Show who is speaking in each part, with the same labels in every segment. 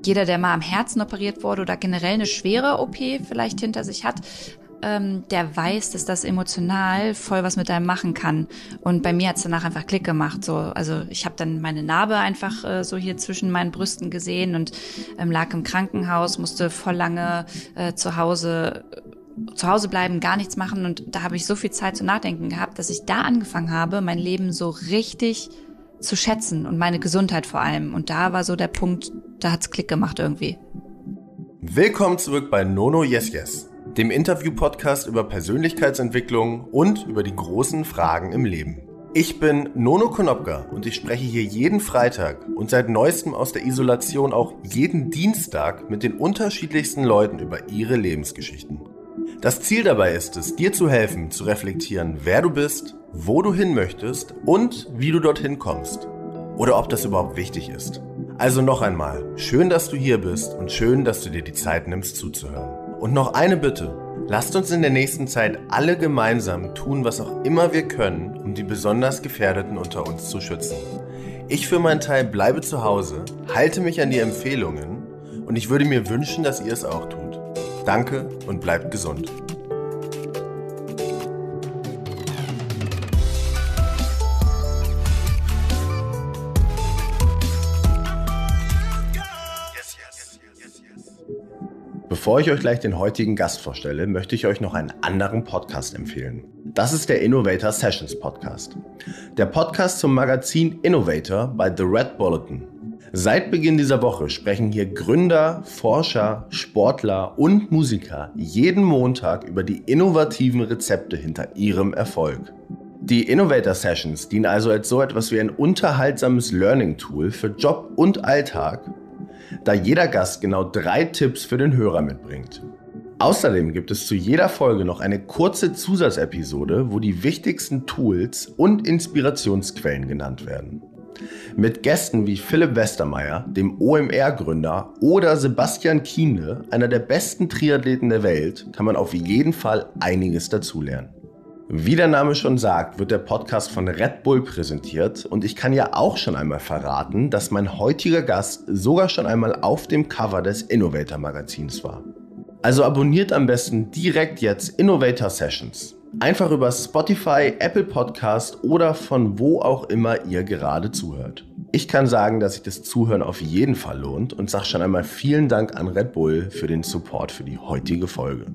Speaker 1: jeder, der mal am Herzen operiert wurde oder generell eine schwere OP vielleicht hinter sich hat, der weiß, dass das emotional voll was mit einem machen kann. Und bei mir hat's danach einfach Klick gemacht. So, also ich habe dann meine Narbe einfach so hier zwischen meinen Brüsten gesehen und lag im Krankenhaus, musste voll lange zu Hause bleiben, gar nichts machen. Und da habe ich so viel Zeit zu nachdenken gehabt, dass ich da angefangen habe, mein Leben so richtig zu schätzen und meine Gesundheit vor allem. Und da war so der Punkt, da hat's Klick gemacht irgendwie.
Speaker 2: Willkommen zurück bei Nono Yes Yes, dem Interview-Podcast über Persönlichkeitsentwicklung und über die großen Fragen im Leben. Ich bin Nono Konopka und ich spreche hier jeden Freitag und seit neuestem aus der Isolation auch jeden Dienstag mit den unterschiedlichsten Leuten über ihre Lebensgeschichten. Das Ziel dabei ist es, dir zu helfen, zu reflektieren, wer du bist, wo du hin möchtest und wie du dorthin kommst. Oder ob das überhaupt wichtig ist. Also noch einmal, schön, dass du hier bist und schön, dass du dir die Zeit nimmst zuzuhören. Und noch eine Bitte, lasst uns in der nächsten Zeit alle gemeinsam tun, was auch immer wir können, um die besonders Gefährdeten unter uns zu schützen. Ich für meinen Teil bleibe zu Hause, halte mich an die Empfehlungen und ich würde mir wünschen, dass ihr es auch tut. Danke und bleibt gesund. Bevor ich euch gleich den heutigen Gast vorstelle, möchte ich euch noch einen anderen Podcast empfehlen. Das ist der Innovator Sessions Podcast. Der Podcast zum Magazin Innovator bei The Red Bulletin. Seit Beginn dieser Woche sprechen hier Gründer, Forscher, Sportler und Musiker jeden Montag über die innovativen Rezepte hinter ihrem Erfolg. Die Innovator Sessions dienen also als so etwas wie ein unterhaltsames Learning-Tool für Job und Alltag, da jeder Gast genau 3 Tipps für den Hörer mitbringt. Außerdem gibt es zu jeder Folge noch eine kurze Zusatzepisode, wo die wichtigsten Tools und Inspirationsquellen genannt werden. Mit Gästen wie Philipp Westermeier, dem OMR-Gründer, oder Sebastian Kienle, einer der besten Triathleten der Welt, kann man auf jeden Fall einiges dazulernen. Wie der Name schon sagt, wird der Podcast von Red Bull präsentiert und ich kann ja auch schon einmal verraten, dass mein heutiger Gast sogar schon einmal auf dem Cover des Innovator Magazins war. Also abonniert am besten direkt jetzt Innovator Sessions. Einfach über Spotify, Apple Podcast oder von wo auch immer ihr gerade zuhört. Ich kann sagen, dass sich das Zuhören auf jeden Fall lohnt und sage schon einmal vielen Dank an Red Bull für den Support für die heutige Folge.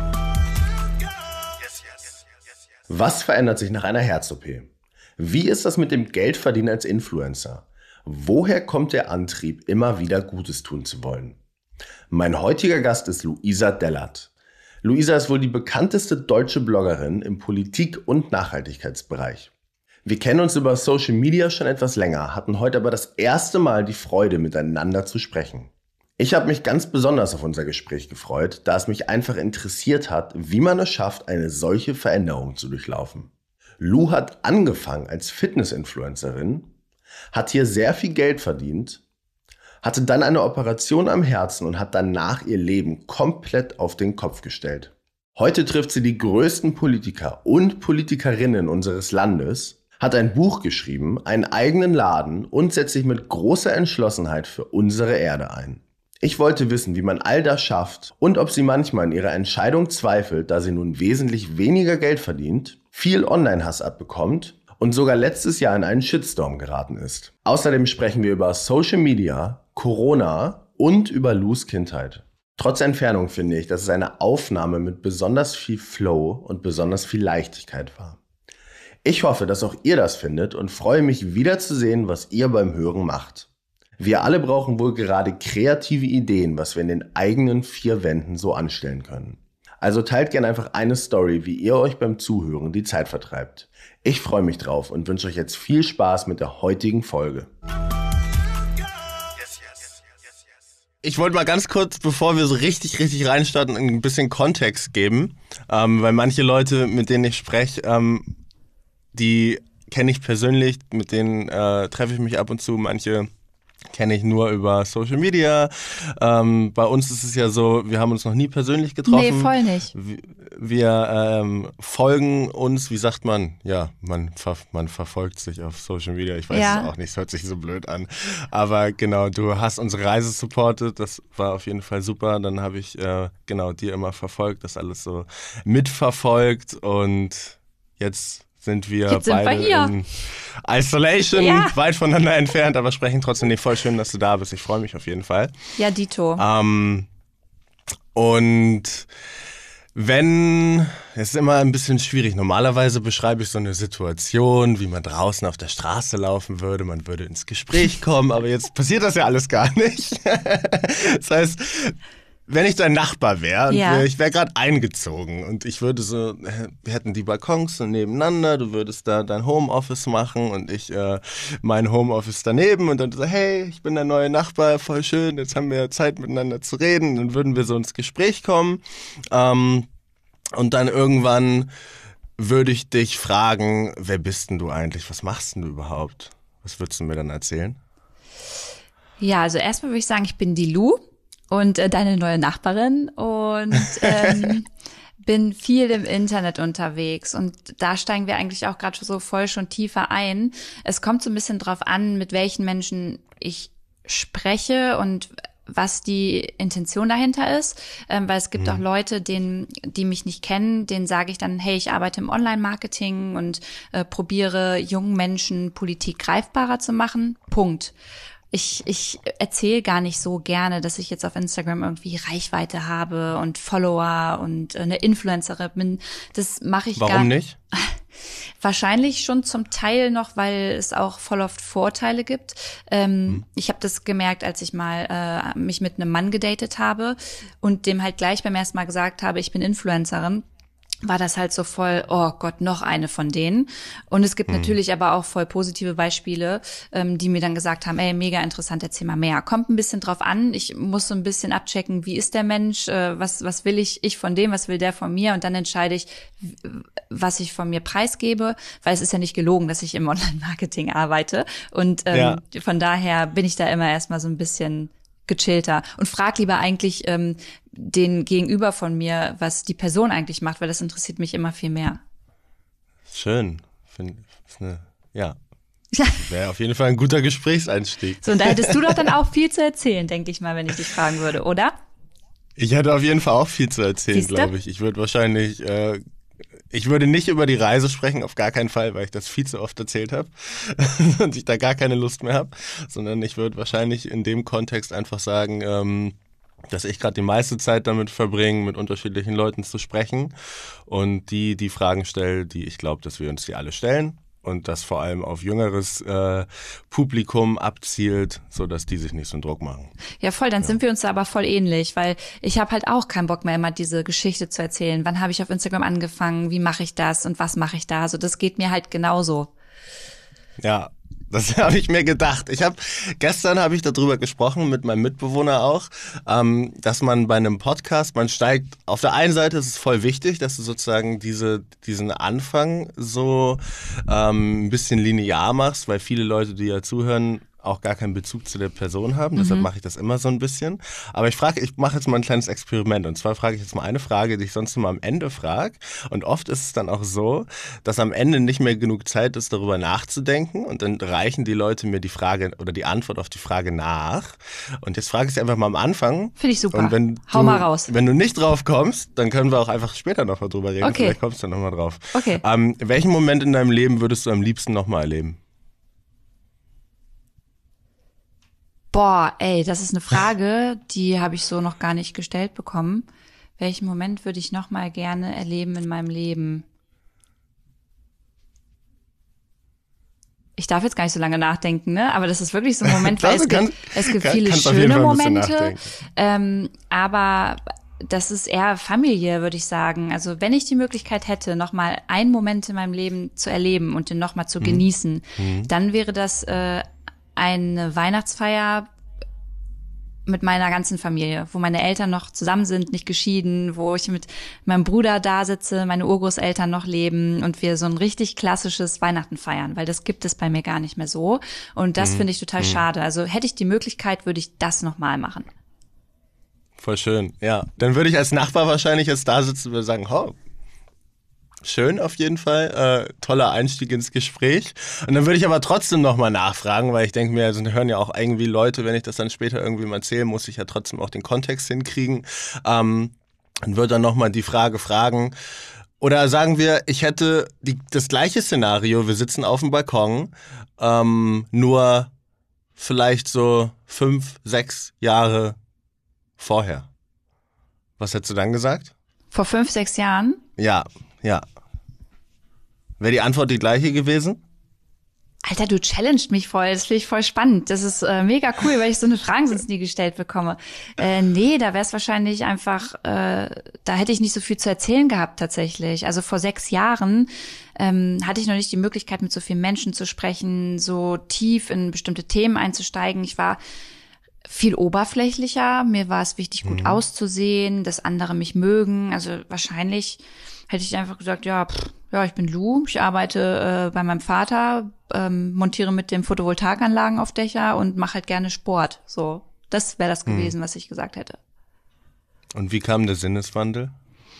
Speaker 2: Was verändert sich nach einer Herz-OP? Wie ist das mit dem Geldverdienen als Influencer? Woher kommt der Antrieb, immer wieder Gutes tun zu wollen? Mein heutiger Gast ist Luisa Dellert. Luisa ist wohl die bekannteste deutsche Bloggerin im Politik- und Nachhaltigkeitsbereich. Wir kennen uns über Social Media schon etwas länger, hatten heute aber das erste Mal die Freude, miteinander zu sprechen. Ich habe mich ganz besonders auf unser Gespräch gefreut, da es mich einfach interessiert hat, wie man es schafft, eine solche Veränderung zu durchlaufen. Lu hat angefangen als Fitness-Influencerin, hat hier sehr viel Geld verdient, hatte dann eine Operation am Herzen und hat danach ihr Leben komplett auf den Kopf gestellt. Heute trifft sie die größten Politiker und Politikerinnen unseres Landes, hat ein Buch geschrieben, einen eigenen Laden und setzt sich mit großer Entschlossenheit für unsere Erde ein. Ich wollte wissen, wie man all das schafft und ob sie manchmal in ihrer Entscheidung zweifelt, da sie nun wesentlich weniger Geld verdient, viel Online-Hass abbekommt und sogar letztes Jahr in einen Shitstorm geraten ist. Außerdem sprechen wir über Social Media, Corona und über Lus Kindheit. Trotz Entfernung finde ich, dass es eine Aufnahme mit besonders viel Flow und besonders viel Leichtigkeit war. Ich hoffe, dass auch ihr das findet und freue mich wieder zu sehen, was ihr beim Hören macht. Wir alle brauchen wohl gerade kreative Ideen, was wir in den eigenen 4 Wänden so anstellen können. Also teilt gerne einfach eine Story, wie ihr euch beim Zuhören die Zeit vertreibt. Ich freue mich drauf und wünsche euch jetzt viel Spaß mit der heutigen Folge. Ich wollte mal ganz kurz, bevor wir so richtig reinstarten, ein bisschen Kontext geben, weil manche Leute, mit denen ich spreche, die kenne ich persönlich, mit denen treffe ich mich ab und zu, manche
Speaker 3: kenne ich nur über Social Media. Bei uns ist es ja so, wir haben uns noch nie persönlich getroffen.
Speaker 1: Nee, voll nicht.
Speaker 3: Wir folgen uns, wie sagt man? Ja, man verfolgt sich auf Social Media. Ich weiß es auch nicht, es hört sich so blöd an. Aber genau, du hast unsere Reise supportet, das war auf jeden Fall super. Dann habe ich dir immer verfolgt, das alles so mitverfolgt und jetzt sind wir beide in Isolation, weit voneinander entfernt, aber sprechen trotzdem nicht. Voll schön, dass du da bist. Ich freue mich auf jeden Fall.
Speaker 1: Ja, dito.
Speaker 3: Und es ist immer ein bisschen schwierig. Normalerweise beschreibe ich so eine Situation, wie man draußen auf der Straße laufen würde. Man würde ins Gespräch kommen, aber jetzt passiert das ja alles gar nicht. Das heißt, wenn ich dein Nachbar wäre, ich wäre gerade eingezogen und ich würde so, wir hätten die Balkons so nebeneinander, du würdest da dein Homeoffice machen und ich mein Homeoffice daneben und dann so, hey, ich bin der neue Nachbar, voll schön, jetzt haben wir Zeit miteinander zu reden, dann würden wir so ins Gespräch kommen und dann irgendwann würde ich dich fragen, wer bist denn du eigentlich, was machst denn du überhaupt? Was würdest du mir dann erzählen?
Speaker 1: Ja, also erstmal würde ich sagen, ich bin die Lu. Und deine neue Nachbarin und bin viel im Internet unterwegs und da steigen wir eigentlich auch gerade so voll schon tiefer ein. Es kommt so ein bisschen drauf an, mit welchen Menschen ich spreche und was die Intention dahinter ist, weil es gibt auch Leute, die mich nicht kennen, denen sage ich dann, hey, ich arbeite im Online-Marketing und probiere jungen Menschen Politik greifbarer zu machen. Punkt. Ich erzähle gar nicht so gerne, dass ich jetzt auf Instagram irgendwie Reichweite habe und Follower und eine Influencerin bin. Das mache ich
Speaker 3: Warum nicht?
Speaker 1: Wahrscheinlich schon zum Teil noch, weil es auch voll oft Vorteile gibt. Ich habe das gemerkt, als ich mal mich mit einem Mann gedatet habe und dem halt gleich beim ersten Mal gesagt habe, ich bin Influencerin. War das halt so voll, oh Gott, noch eine von denen. Und es gibt natürlich aber auch voll positive Beispiele, die mir dann gesagt haben, ey, mega interessant, erzähl mal mehr. Kommt ein bisschen drauf an, ich muss so ein bisschen abchecken, wie ist der Mensch, was will ich von dem, was will der von mir und dann entscheide ich, was ich von mir preisgebe, weil es ist ja nicht gelogen, dass ich im Online-Marketing arbeite und von daher bin ich da immer erstmal so ein bisschen gechillter und frag lieber eigentlich den Gegenüber von mir, was die Person eigentlich macht, weil das interessiert mich immer viel mehr.
Speaker 3: Schön. Wäre auf jeden Fall ein guter Gesprächseinstieg.
Speaker 1: So, und da hättest du doch dann auch viel zu erzählen, denke ich mal, wenn ich dich fragen würde, oder?
Speaker 3: Ich hätte auf jeden Fall auch viel zu erzählen, glaube ich. Ich würde wahrscheinlich, ich würde nicht über die Reise sprechen, auf gar keinen Fall, weil ich das viel zu oft erzählt habe und ich da gar keine Lust mehr habe, sondern ich würde wahrscheinlich in dem Kontext einfach sagen, dass ich gerade die meiste Zeit damit verbringe, mit unterschiedlichen Leuten zu sprechen und die Fragen stelle, die ich glaube, dass wir uns die alle stellen und das vor allem auf jüngeres Publikum abzielt, sodass die sich nicht so einen Druck machen.
Speaker 1: Ja, voll, dann sind wir uns da aber voll ähnlich, weil ich habe halt auch keinen Bock mehr, immer diese Geschichte zu erzählen. Wann habe ich auf Instagram angefangen, wie mache ich das und was mache ich da? Also das geht mir halt genauso.
Speaker 3: Ja. Das habe ich mir gedacht. Gestern habe ich darüber gesprochen mit meinem Mitbewohner auch, dass man bei einem Podcast, man steigt, auf der einen Seite ist es voll wichtig, dass du sozusagen diesen Anfang so ein bisschen linear machst, weil viele Leute, die ja zuhören, auch gar keinen Bezug zu der Person haben. Deshalb mache ich das immer so ein bisschen. Aber ich mache jetzt mal ein kleines Experiment. Und zwar frage ich jetzt mal eine Frage, die ich sonst immer am Ende frage. Und oft ist es dann auch so, dass am Ende nicht mehr genug Zeit ist, darüber nachzudenken. Und dann reichen die Leute mir die Frage oder die Antwort auf die Frage nach. Und jetzt frage ich sie einfach mal am Anfang.
Speaker 1: Finde ich super.
Speaker 3: Und
Speaker 1: hau mal raus.
Speaker 3: Wenn du nicht drauf kommst, dann können wir auch einfach später noch mal drüber reden.
Speaker 1: Okay.
Speaker 3: Vielleicht kommst du dann noch mal drauf.
Speaker 1: Okay.
Speaker 3: Welchen Moment in deinem Leben würdest du am liebsten noch mal erleben?
Speaker 1: Boah, ey, das ist eine Frage, die habe ich so noch gar nicht gestellt bekommen. Welchen Moment würde ich noch mal gerne erleben in meinem Leben? Ich darf jetzt gar nicht so lange nachdenken, ne? Aber das ist wirklich so ein Moment, weil es gibt viele schöne Momente, aber das ist eher Familie, würde ich sagen. Also wenn ich die Möglichkeit hätte, noch mal einen Moment in meinem Leben zu erleben und den noch mal zu genießen, dann wäre das eine Weihnachtsfeier mit meiner ganzen Familie, wo meine Eltern noch zusammen sind, nicht geschieden, wo ich mit meinem Bruder da sitze, meine Urgroßeltern noch leben und wir so ein richtig klassisches Weihnachten feiern, weil das gibt es bei mir gar nicht mehr so. Und das finde ich total schade. Also hätte ich die Möglichkeit, würde ich das nochmal machen.
Speaker 3: Voll schön, ja. Dann würde ich als Nachbar wahrscheinlich jetzt da sitzen und würde sagen, schön auf jeden Fall, toller Einstieg ins Gespräch. Und dann würde ich aber trotzdem nochmal nachfragen, weil ich denke mir, also hören ja auch irgendwie Leute, wenn ich das dann später irgendwie mal erzähle, muss ich ja trotzdem auch den Kontext hinkriegen. Und würde dann nochmal die Frage fragen, oder sagen wir, ich hätte das gleiche Szenario, wir sitzen auf dem Balkon, nur vielleicht so 5, 6 Jahre vorher. Was hättest du dann gesagt?
Speaker 1: Vor 5, 6 Jahren?
Speaker 3: Ja. Wäre die Antwort die gleiche gewesen?
Speaker 1: Alter, du challenged mich voll. Das finde ich voll spannend. Das ist mega cool, weil ich so eine Frage sonst nie gestellt bekomme. Nee, da wäre es wahrscheinlich einfach, da hätte ich nicht so viel zu erzählen gehabt tatsächlich. Also vor 6 Jahren hatte ich noch nicht die Möglichkeit, mit so vielen Menschen zu sprechen, so tief in bestimmte Themen einzusteigen. Ich war viel oberflächlicher. Mir war es wichtig, gut auszusehen, dass andere mich mögen. Also wahrscheinlich hätte ich einfach gesagt, ja, ich bin Lou, ich arbeite bei meinem Vater, montiere mit dem Photovoltaikanlagen auf Dächer und mache halt gerne Sport. So, das wäre das gewesen, was ich gesagt hätte.
Speaker 3: Und wie kam der Sinneswandel?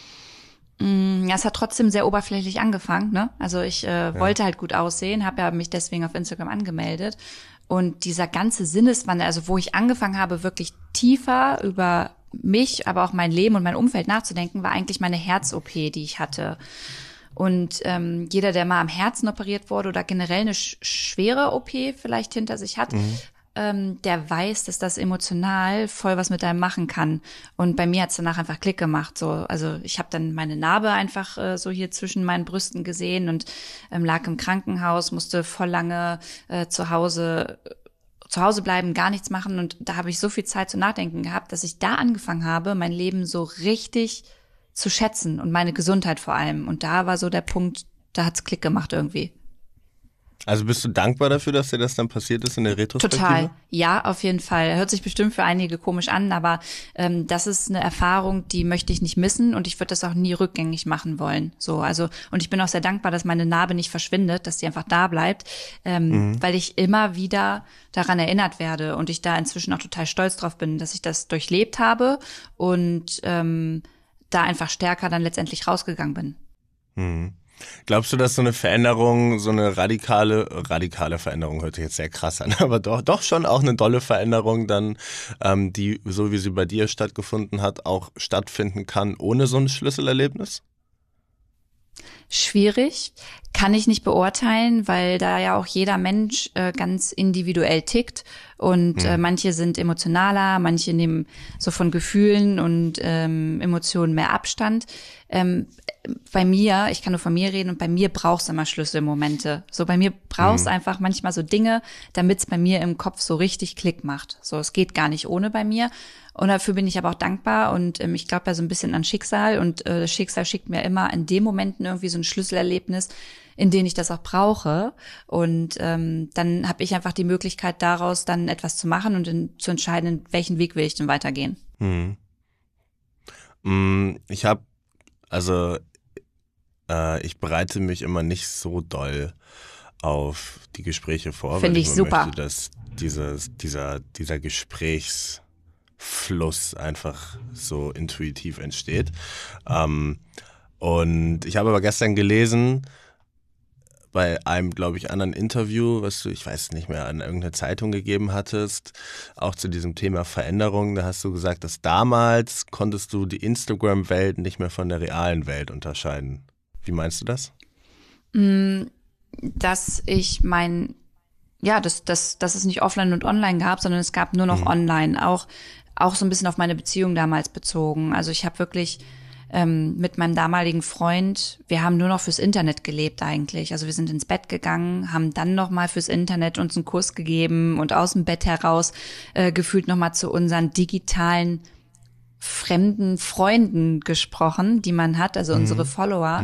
Speaker 1: Ja, es hat trotzdem sehr oberflächlich angefangen, ne? Also ich wollte halt gut aussehen, habe ja mich deswegen auf Instagram angemeldet. Und dieser ganze Sinneswandel, also wo ich angefangen habe, wirklich tiefer über mich, aber auch mein Leben und mein Umfeld nachzudenken, war eigentlich meine Herz-OP, die ich hatte. Und jeder, der mal am Herzen operiert wurde oder generell eine schwere OP vielleicht hinter sich hat, der weiß, dass das emotional voll was mit einem machen kann. Und bei mir hat's danach einfach Klick gemacht. So, also ich habe dann meine Narbe einfach so hier zwischen meinen Brüsten gesehen und lag im Krankenhaus, musste voll lange zu Hause bleiben, gar nichts machen. Und da habe ich so viel Zeit zu nachdenken gehabt, dass ich da angefangen habe, mein Leben so richtig zu schätzen und meine Gesundheit vor allem. Und da war so der Punkt, da hat's Klick gemacht irgendwie.
Speaker 3: Also bist du dankbar dafür, dass dir das dann passiert ist in der Retrospektive?
Speaker 1: Total, ja, auf jeden Fall. Hört sich bestimmt für einige komisch an, aber das ist eine Erfahrung, die möchte ich nicht missen und ich würde das auch nie rückgängig machen wollen. So, also und ich bin auch sehr dankbar, dass meine Narbe nicht verschwindet, dass die einfach da bleibt, weil ich immer wieder daran erinnert werde und ich da inzwischen auch total stolz drauf bin, dass ich das durchlebt habe und da einfach stärker dann letztendlich rausgegangen bin.
Speaker 3: Mhm. Glaubst du, dass so eine Veränderung, so eine radikale Veränderung, hört sich jetzt sehr krass an, aber doch schon auch eine dolle Veränderung dann, die, so wie sie bei dir stattgefunden hat, auch stattfinden kann ohne so ein Schlüsselerlebnis?
Speaker 1: Schwierig, kann ich nicht beurteilen, weil da ja auch jeder Mensch ganz individuell tickt und manche sind emotionaler, manche nehmen so von Gefühlen und Emotionen mehr Abstand. Bei mir, ich kann nur von mir reden und bei mir brauchst du immer Schlüsselmomente. So bei mir brauchst einfach manchmal so Dinge, damit es bei mir im Kopf so richtig Klick macht. So, es geht gar nicht ohne bei mir. Und dafür bin ich aber auch dankbar und ich glaube ja so ein bisschen an Schicksal und das Schicksal schickt mir immer in den Momenten irgendwie so ein Schlüsselerlebnis, in denen ich das auch brauche. Und dann habe ich einfach die Möglichkeit daraus dann etwas zu machen und zu entscheiden, in welchen Weg will ich denn weitergehen.
Speaker 3: Ich bereite mich immer nicht so doll auf die Gespräche vor,
Speaker 1: Finde ich super.
Speaker 3: Möchte, dass dieser Gesprächsfluss einfach so intuitiv entsteht. Und ich habe aber gestern gelesen, bei einem, glaube ich, anderen Interview, was du, ich weiß nicht mehr, an irgendeine Zeitung gegeben hattest, auch zu diesem Thema Veränderung, da hast du gesagt, dass damals konntest du die Instagram-Welt nicht mehr von der realen Welt unterscheiden. Wie meinst du das?
Speaker 1: Dass ich dass es nicht offline und online gab, sondern es gab nur noch online, auch so ein bisschen auf meine Beziehung damals bezogen. Also ich habe wirklich mit meinem damaligen Freund, wir haben nur noch fürs Internet gelebt eigentlich. Also wir sind ins Bett gegangen, haben dann nochmal fürs Internet uns einen Kuss gegeben und aus dem Bett heraus gefühlt nochmal zu unseren digitalen fremden Freunden gesprochen, die man hat, also unsere Follower.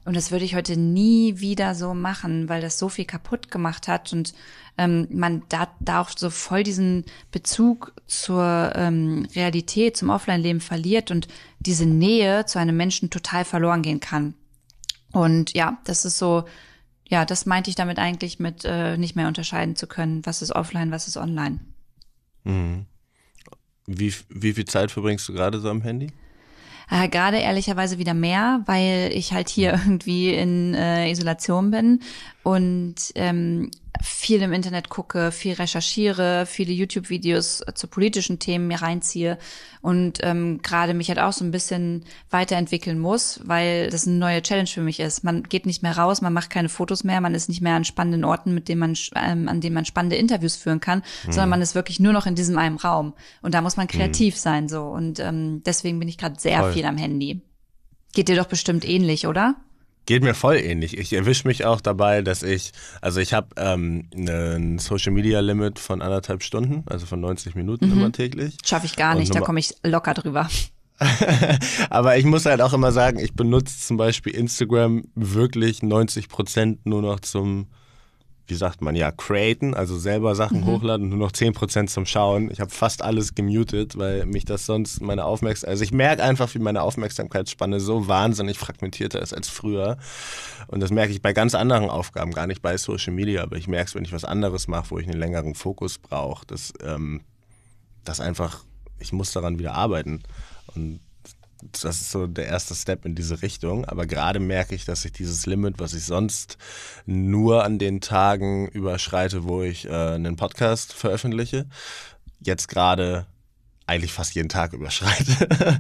Speaker 1: Und das würde ich heute nie wieder so machen, weil das so viel kaputt gemacht hat und man da auch so voll diesen Bezug zur Realität, zum Offline-Leben verliert und diese Nähe zu einem Menschen total verloren gehen kann. Und ja, das ist so, ja, das meinte ich damit eigentlich mit nicht mehr unterscheiden zu können, was ist offline, was ist online.
Speaker 3: Mhm. Wie viel Zeit verbringst du gerade so am Handy?
Speaker 1: Gerade ehrlicherweise wieder mehr, weil ich halt hier irgendwie in Isolation bin und viel im Internet gucke, viel recherchiere, viele YouTube-Videos zu politischen Themen mir reinziehe und gerade mich halt auch so ein bisschen weiterentwickeln muss, weil das eine neue Challenge für mich ist. Man geht nicht mehr raus, man macht keine Fotos mehr, man ist nicht mehr an spannenden Orten, an denen man spannende Interviews führen kann, sondern man ist wirklich nur noch in diesem einen Raum. Und da muss man kreativ sein so. Und deswegen bin ich gerade sehr viel am Handy. Geht dir doch bestimmt ähnlich, oder?
Speaker 3: Geht mir voll ähnlich. Ich erwische mich auch dabei, dass ich habe ein Social-Media-Limit von 1,5 Stunden, also von 90 Minuten immer täglich.
Speaker 1: Schaffe ich gar nicht, da komme ich locker drüber.
Speaker 3: Aber ich muss halt auch immer sagen, ich benutze zum Beispiel Instagram wirklich 90% nur noch zum, wie sagt man, ja, createn, also selber Sachen hochladen, nur noch 10% zum Schauen. Ich habe fast alles gemutet, weil mich das sonst also ich merke einfach, wie meine Aufmerksamkeitsspanne so wahnsinnig fragmentierter ist als früher. Und das merke ich bei ganz anderen Aufgaben, gar nicht bei Social Media, aber ich merke es, wenn ich was anderes mache, wo ich einen längeren Fokus brauche, dass einfach, ich muss daran wieder arbeiten. Und das ist so der erste Step in diese Richtung. Aber gerade merke ich, dass ich dieses Limit, was ich sonst nur an den Tagen überschreite, wo ich einen Podcast veröffentliche, jetzt gerade eigentlich fast jeden Tag überschreite.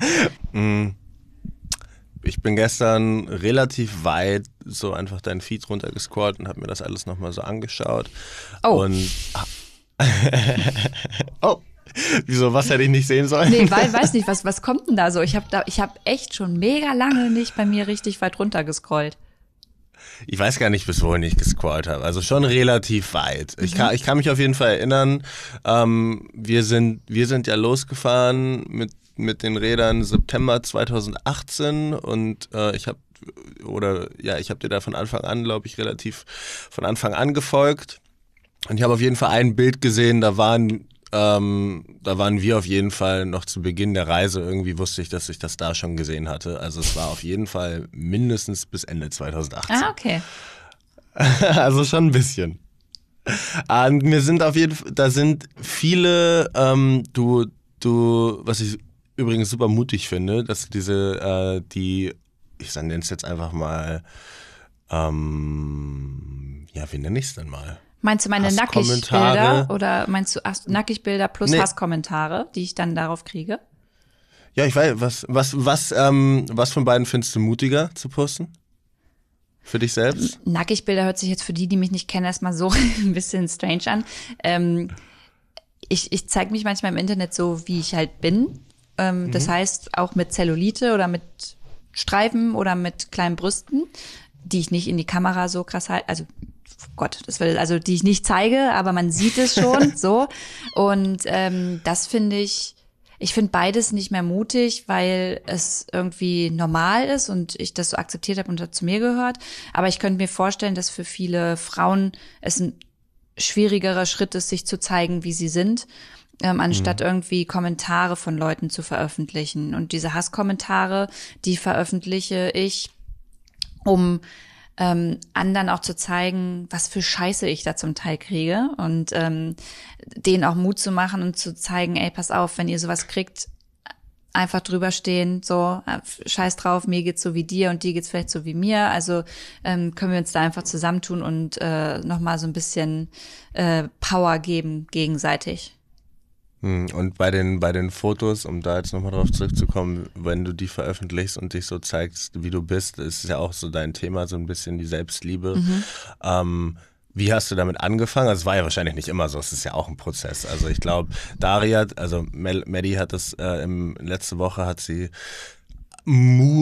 Speaker 3: Ich bin gestern relativ weit so einfach deinen Feed runtergescrollt und habe mir das alles nochmal so angeschaut.
Speaker 1: Oh.
Speaker 3: Und oh. Wieso, was hätte ich nicht sehen sollen?
Speaker 1: Nee, weiß nicht, was kommt denn da so? Ich hab echt schon mega lange nicht bei mir richtig weit runter gescrollt.
Speaker 3: Ich weiß gar nicht, bis wohin ich gescrollt habe. Also schon relativ weit. Ich kann mich auf jeden Fall erinnern, wir sind ja losgefahren mit den Rädern September 2018 und ich habe dir da von Anfang an, glaube ich, relativ von Anfang an gefolgt. Und ich habe auf jeden Fall ein Bild gesehen, da waren wir auf jeden Fall noch zu Beginn der Reise. Irgendwie wusste ich, dass ich das da schon gesehen hatte. Also es war auf jeden Fall mindestens bis Ende 2018.
Speaker 1: Ah, okay.
Speaker 3: Also schon ein bisschen. Und mir sind auf jeden Fall, da sind viele, was ich übrigens super mutig finde, dass ich nenne es jetzt einfach mal, wie nenne ich es denn mal?
Speaker 1: Meinst du meine Nackigbilder oder meinst du Nackigbilder plus Hasskommentare, die ich dann darauf kriege?
Speaker 3: Ja, ich weiß, was von beiden findest du mutiger zu posten? Für dich selbst?
Speaker 1: Nackigbilder hört sich jetzt für die mich nicht kennen, erstmal so ein bisschen strange an. Ich zeige mich manchmal im Internet so, wie ich halt bin. Das heißt, auch mit Zellulite oder mit Streifen oder mit kleinen Brüsten, die ich nicht in die Kamera so krass halte, also die ich nicht zeige, aber man sieht es schon so. Und das finde ich finde beides nicht mehr mutig, weil es irgendwie normal ist und ich das so akzeptiert habe und das zu mir gehört. Aber ich könnte mir vorstellen, dass für viele Frauen es ein schwierigerer Schritt ist, sich zu zeigen, wie sie sind, anstatt irgendwie Kommentare von Leuten zu veröffentlichen. Und diese Hasskommentare, die veröffentliche ich, um anderen auch zu zeigen, was für Scheiße ich da zum Teil kriege und denen auch Mut zu machen und zu zeigen, ey, pass auf, wenn ihr sowas kriegt, einfach drüber stehen, so, scheiß drauf, mir geht's so wie dir und dir geht's vielleicht so wie mir, also können wir uns da einfach zusammentun und nochmal so ein bisschen Power geben gegenseitig.
Speaker 3: Und bei den Fotos, um da jetzt nochmal drauf zurückzukommen, wenn du die veröffentlichst und dich so zeigst, wie du bist, ist ja auch so dein Thema, so ein bisschen die Selbstliebe. Wie hast du damit angefangen? Also es war ja wahrscheinlich nicht immer so, es ist ja auch ein Prozess. Also ich glaube, Maddie hat das, letzte Woche hat sie Mut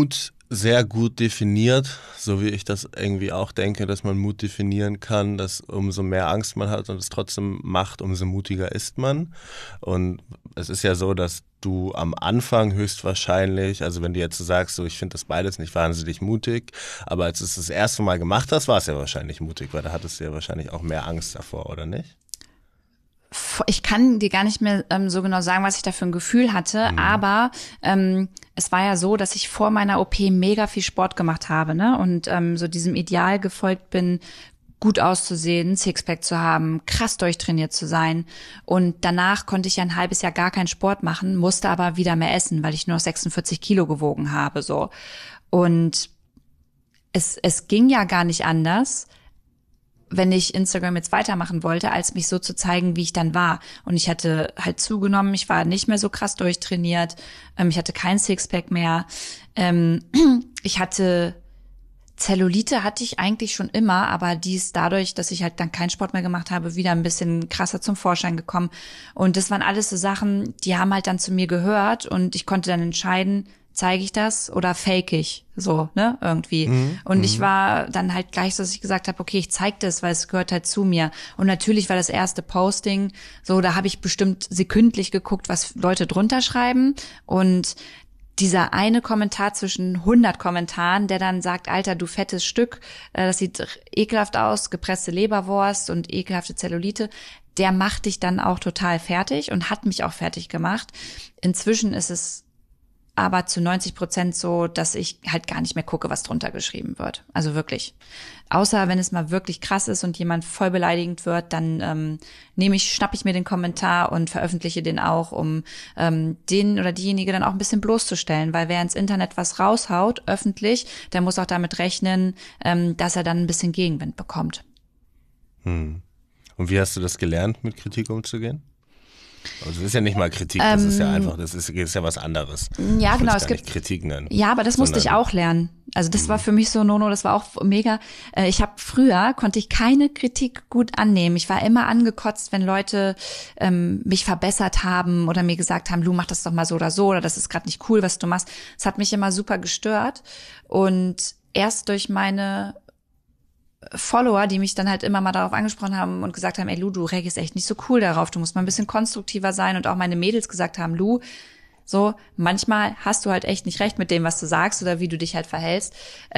Speaker 3: sehr gut definiert, so wie ich das irgendwie auch denke, dass man Mut definieren kann, dass umso mehr Angst man hat und es trotzdem macht, umso mutiger ist man. Und es ist ja so, dass du am Anfang höchstwahrscheinlich, also wenn du jetzt so sagst, so ich finde das beides nicht wahnsinnig mutig, aber als du es das erste Mal gemacht hast, war es ja wahrscheinlich mutig, weil da hattest du ja wahrscheinlich auch mehr Angst davor, oder nicht?
Speaker 1: Ich kann dir gar nicht mehr so genau sagen, was ich da für ein Gefühl hatte, aber es war ja so, dass ich vor meiner OP mega viel Sport gemacht habe, ne? Und so diesem Ideal gefolgt bin, gut auszusehen, Sixpack zu haben, krass durchtrainiert zu sein. Und danach konnte ich ja ein halbes Jahr gar keinen Sport machen, musste aber wieder mehr essen, weil ich nur noch 46 Kilo gewogen habe, so. Und es ging ja gar nicht anders, wenn ich Instagram jetzt weitermachen wollte, als mich so zu zeigen, wie ich dann war. Und ich hatte halt zugenommen, ich war nicht mehr so krass durchtrainiert, ich hatte kein Sixpack mehr, ich hatte Zellulite hatte ich eigentlich schon immer, aber die ist dadurch, dass ich halt dann keinen Sport mehr gemacht habe, wieder ein bisschen krasser zum Vorschein gekommen. Und das waren alles so Sachen, die haben halt dann zu mir gehört und ich konnte dann entscheiden, zeige ich das oder fake ich, so, ne, irgendwie. Und ich war dann halt gleich so, dass ich gesagt habe, okay, ich zeig das, weil es gehört halt zu mir. Und natürlich war das erste Posting so, da habe ich bestimmt sekündlich geguckt, was Leute drunter schreiben und dieser eine Kommentar zwischen 100 Kommentaren, der dann sagt, Alter, du fettes Stück, das sieht ekelhaft aus, gepresste Leberwurst und ekelhafte Zellulite, der macht dich dann auch total fertig und hat mich auch fertig gemacht. Inzwischen ist es aber zu 90% so, dass ich halt gar nicht mehr gucke, was drunter geschrieben wird. Also wirklich. Außer wenn es mal wirklich krass ist und jemand voll beleidigend wird, dann schnapp ich mir den Kommentar und veröffentliche den auch, um den oder diejenige dann auch ein bisschen bloßzustellen. Weil wer ins Internet was raushaut, öffentlich, der muss auch damit rechnen, dass er dann ein bisschen Gegenwind bekommt.
Speaker 3: Und wie hast du das gelernt, mit Kritik umzugehen? Also das ist ja nicht mal Kritik, das ist ja einfach, das ist ja was anderes.
Speaker 1: Ja, genau, es gibt
Speaker 3: Kritik nennen.
Speaker 1: Ja, aber das musste ich auch lernen. Also das war für mich so, das war auch mega. Konnte ich keine Kritik gut annehmen. Ich war immer angekotzt, wenn Leute mich verbessert haben oder mir gesagt haben, Lu, mach das doch mal so oder das ist gerade nicht cool, was du machst. Das hat mich immer super gestört. Und erst durch meine Follower, die mich dann halt immer mal darauf angesprochen haben und gesagt haben, ey Lu, du reagierst echt nicht so cool darauf, du musst mal ein bisschen konstruktiver sein, und auch meine Mädels gesagt haben, Lu, so, manchmal hast du halt echt nicht recht mit dem, was du sagst oder wie du dich halt verhältst.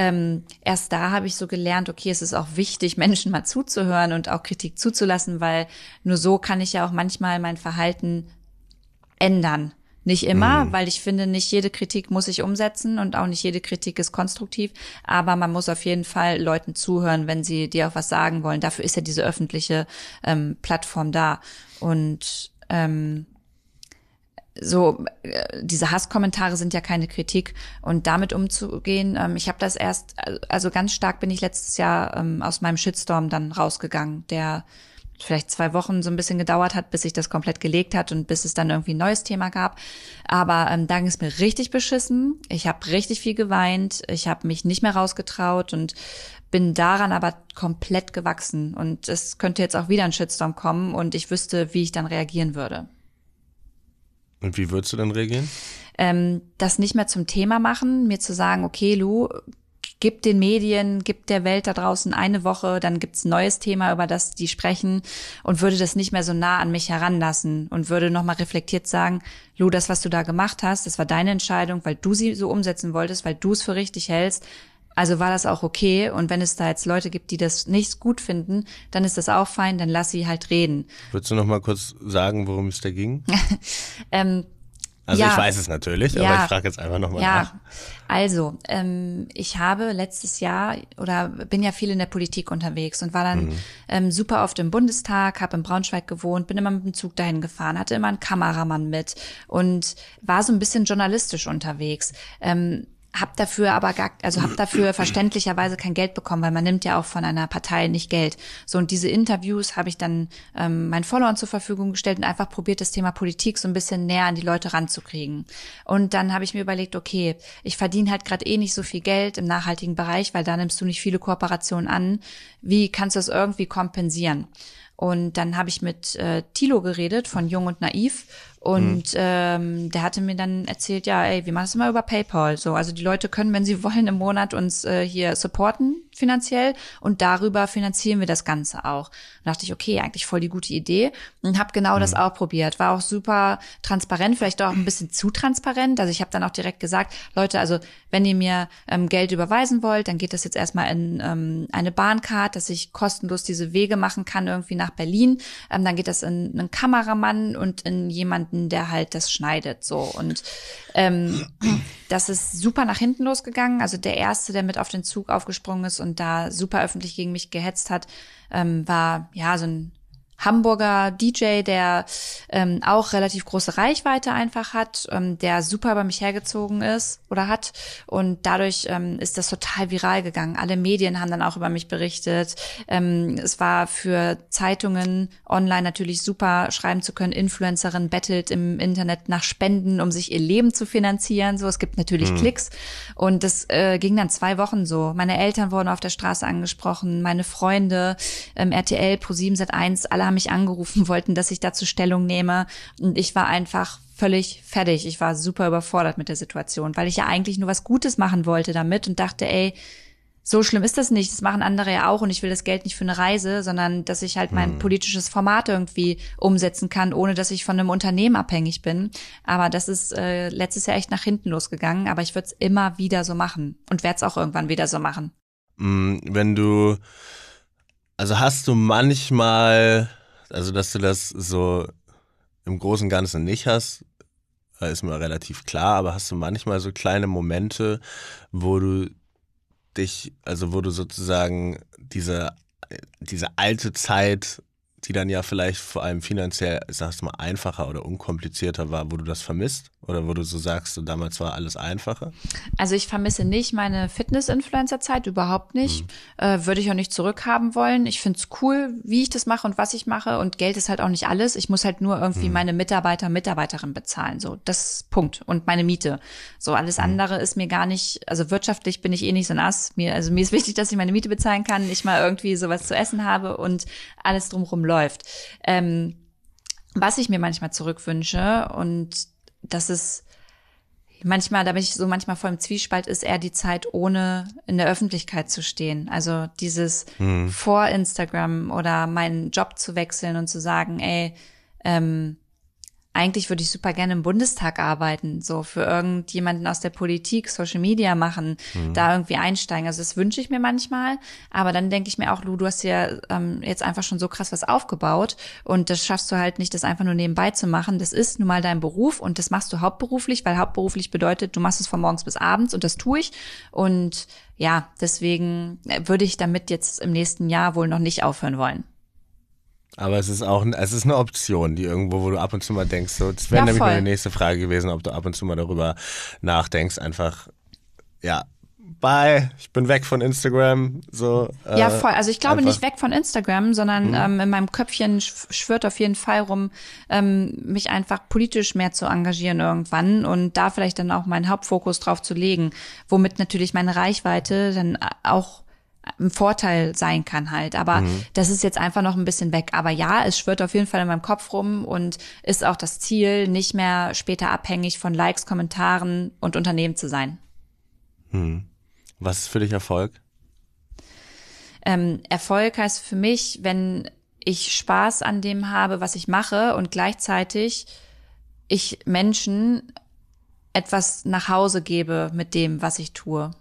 Speaker 1: Erst da habe ich so gelernt, okay, es ist auch wichtig, Menschen mal zuzuhören und auch Kritik zuzulassen, weil nur so kann ich ja auch manchmal mein Verhalten ändern. Nicht immer, weil ich finde, nicht jede Kritik muss ich umsetzen und auch nicht jede Kritik ist konstruktiv, aber man muss auf jeden Fall Leuten zuhören, wenn sie dir auch was sagen wollen. Dafür ist ja diese öffentliche Plattform da. Und diese Hasskommentare sind ja keine Kritik, und damit umzugehen, ich habe das also ganz stark bin ich letztes Jahr aus meinem Shitstorm dann rausgegangen, der vielleicht 2 Wochen so ein bisschen gedauert hat, bis sich das komplett gelegt hat und bis es dann irgendwie ein neues Thema gab. Aber da ging es mir richtig beschissen. Ich habe richtig viel geweint. Ich habe mich nicht mehr rausgetraut und bin daran aber komplett gewachsen. Und es könnte jetzt auch wieder ein Shitstorm kommen und ich wüsste, wie ich dann reagieren würde.
Speaker 3: Und wie würdest du dann reagieren?
Speaker 1: Das nicht mehr zum Thema machen, mir zu sagen, okay, Lu, gib den Medien, gib der Welt da draußen eine Woche, dann gibt's ein neues Thema, über das die sprechen, und würde das nicht mehr so nah an mich heranlassen und würde nochmal reflektiert sagen, Lu, das, was du da gemacht hast, das war deine Entscheidung, weil du sie so umsetzen wolltest, weil du es für richtig hältst. Also war das auch okay, und wenn es da jetzt Leute gibt, die das nicht gut finden, dann ist das auch fein, dann lass sie halt reden.
Speaker 3: Würdest du noch mal kurz sagen, worum es da ging?
Speaker 1: Also
Speaker 3: ich weiß es natürlich, aber ich frage jetzt einfach nochmal nach.
Speaker 1: Also ich habe letztes Jahr bin ja viel in der Politik unterwegs und war dann super oft im Bundestag, habe in Braunschweig gewohnt, bin immer mit dem Zug dahin gefahren, hatte immer einen Kameramann mit und war so ein bisschen journalistisch unterwegs. Hab dafür verständlicherweise kein Geld bekommen, weil man nimmt ja auch von einer Partei nicht Geld. So, und diese Interviews habe ich dann meinen Followern zur Verfügung gestellt und einfach probiert, das Thema Politik so ein bisschen näher an die Leute ranzukriegen. Und dann habe ich mir überlegt, okay, ich verdiene halt gerade nicht so viel Geld im nachhaltigen Bereich, weil da nimmst du nicht viele Kooperationen an. Wie kannst du das irgendwie kompensieren? Und dann habe ich mit Thilo geredet von Jung und Naiv Und der hatte mir dann erzählt, ja, ey, wir machen es immer über PayPal. So, also die Leute können, wenn sie wollen, im Monat uns hier supporten finanziell und darüber finanzieren wir das Ganze auch. Da dachte ich, okay, eigentlich voll die gute Idee und habe genau das auch probiert. War auch super transparent, vielleicht auch ein bisschen zu transparent. Also ich habe dann auch direkt gesagt, Leute, also wenn ihr mir Geld überweisen wollt, dann geht das jetzt erstmal in eine Bahncard, dass ich kostenlos diese Wege machen kann irgendwie nach Berlin. Dann geht das in einen Kameramann und in jemanden, der halt das schneidet. So und das ist super nach hinten losgegangen. Also der Erste, der mit auf den Zug aufgesprungen ist und da super öffentlich gegen mich gehetzt hat, war ja so ein Hamburger DJ, der auch relativ große Reichweite einfach hat, der super bei mich hergezogen ist oder hat. Und dadurch ist das total viral gegangen. Alle Medien haben dann auch über mich berichtet. Es war für Zeitungen online natürlich super, schreiben zu können. Influencerin bettelt im Internet nach Spenden, um sich ihr Leben zu finanzieren. So, es gibt natürlich Klicks. Und das ging dann 2 Wochen so. Meine Eltern wurden auf der Straße angesprochen, meine Freunde, RTL, Pro7, Sat.1, alle haben mich angerufen, wollten, dass ich dazu Stellung nehme. Und ich war einfach völlig fertig. Ich war super überfordert mit der Situation, weil ich ja eigentlich nur was Gutes machen wollte damit und dachte, ey, so schlimm ist das nicht. Das machen andere ja auch und ich will das Geld nicht für eine Reise, sondern dass ich halt mein politisches Format irgendwie umsetzen kann, ohne dass ich von einem Unternehmen abhängig bin. Aber das ist letztes Jahr echt nach hinten losgegangen. Aber ich würde es immer wieder so machen und werde es auch irgendwann wieder so machen.
Speaker 3: Also hast du manchmal, also dass du das so im Großen und Ganzen nicht hast, ist mir relativ klar, aber hast du manchmal so kleine Momente, wo du wo du sozusagen diese alte Zeit, die dann ja vielleicht vor allem finanziell, sagst du mal, einfacher oder unkomplizierter war, wo du das vermisst? Oder wo du so sagst, so damals war alles einfacher?
Speaker 1: Also ich vermisse nicht meine Fitness-Influencer-Zeit, überhaupt nicht. Würde ich auch nicht zurückhaben wollen. Ich finde es cool, wie ich das mache und was ich mache. Und Geld ist halt auch nicht alles. Ich muss halt nur irgendwie meine Mitarbeiterin bezahlen. So, das ist Punkt. Und meine Miete. So, alles andere ist mir gar nicht, also wirtschaftlich bin ich eh nicht so ein Ass. Mir ist wichtig, dass ich meine Miete bezahlen kann, ich mal irgendwie sowas zu essen habe und alles drumherum läuft. Was ich mir manchmal zurückwünsche, und das ist manchmal, da bin ich so manchmal voll im Zwiespalt, ist eher die Zeit, ohne in der Öffentlichkeit zu stehen. Also dieses vor Instagram oder meinen Job zu wechseln und zu sagen, ey, eigentlich würde ich super gerne im Bundestag arbeiten, so für irgendjemanden aus der Politik, Social Media machen, da irgendwie einsteigen. Also das wünsche ich mir manchmal, aber dann denke ich mir auch, Lu, du hast ja jetzt einfach schon so krass was aufgebaut und das schaffst du halt nicht, das einfach nur nebenbei zu machen. Das ist nun mal dein Beruf und das machst du hauptberuflich, weil hauptberuflich bedeutet, du machst es von morgens bis abends und das tue ich. Und ja, deswegen würde ich damit jetzt im nächsten Jahr wohl noch nicht aufhören wollen.
Speaker 3: Aber es ist eine Option, die irgendwo, wo du ab und zu mal denkst, so, das wäre
Speaker 1: Ja,
Speaker 3: nämlich
Speaker 1: voll.
Speaker 3: meine nächste Frage gewesen, ob du ab und zu mal darüber nachdenkst, einfach, ja, bye, ich bin weg von Instagram, so.
Speaker 1: Ja, voll. Also ich glaube
Speaker 3: einfach-
Speaker 1: nicht weg von Instagram, sondern in meinem Köpfchen schwirrt auf jeden Fall rum, mich einfach politisch mehr zu engagieren irgendwann und da vielleicht dann auch meinen Hauptfokus drauf zu legen, womit natürlich meine Reichweite dann auch ein Vorteil sein kann halt. Aber das ist jetzt einfach noch ein bisschen weg. Aber ja, es schwirrt auf jeden Fall in meinem Kopf rum und ist auch das Ziel, nicht mehr später abhängig von Likes, Kommentaren und Unternehmen zu sein.
Speaker 3: Was ist für dich Erfolg?
Speaker 1: Erfolg heißt für mich, wenn ich Spaß an dem habe, was ich mache und gleichzeitig ich Menschen etwas nach Hause gebe mit dem, was ich tue.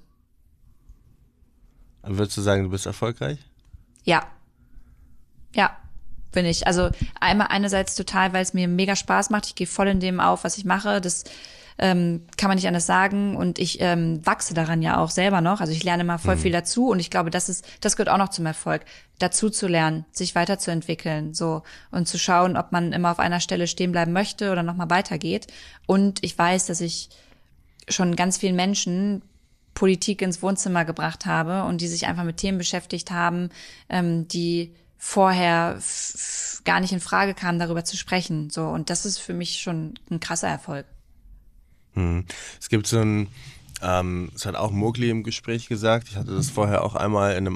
Speaker 3: Würdest du sagen, du bist erfolgreich?
Speaker 1: Ja. Ja, bin ich. Also einerseits total, weil es mir mega Spaß macht. Ich gehe voll in dem auf, was ich mache. Das kann man nicht anders sagen. Und ich wachse daran ja auch selber noch. Also ich lerne mal voll viel dazu. Und ich glaube, das gehört auch noch zum Erfolg. Dazu zu lernen, sich weiterzuentwickeln, so. Und zu schauen, ob man immer auf einer Stelle stehen bleiben möchte oder nochmal weitergeht. Und ich weiß, dass ich schon ganz vielen Menschen Politik ins Wohnzimmer gebracht habe und die sich einfach mit Themen beschäftigt haben, die vorher gar nicht in Frage kamen, darüber zu sprechen. So, und das ist für mich schon ein krasser Erfolg.
Speaker 3: Es gibt so ein, das hat auch Mowgli im Gespräch gesagt, ich hatte das vorher auch einmal in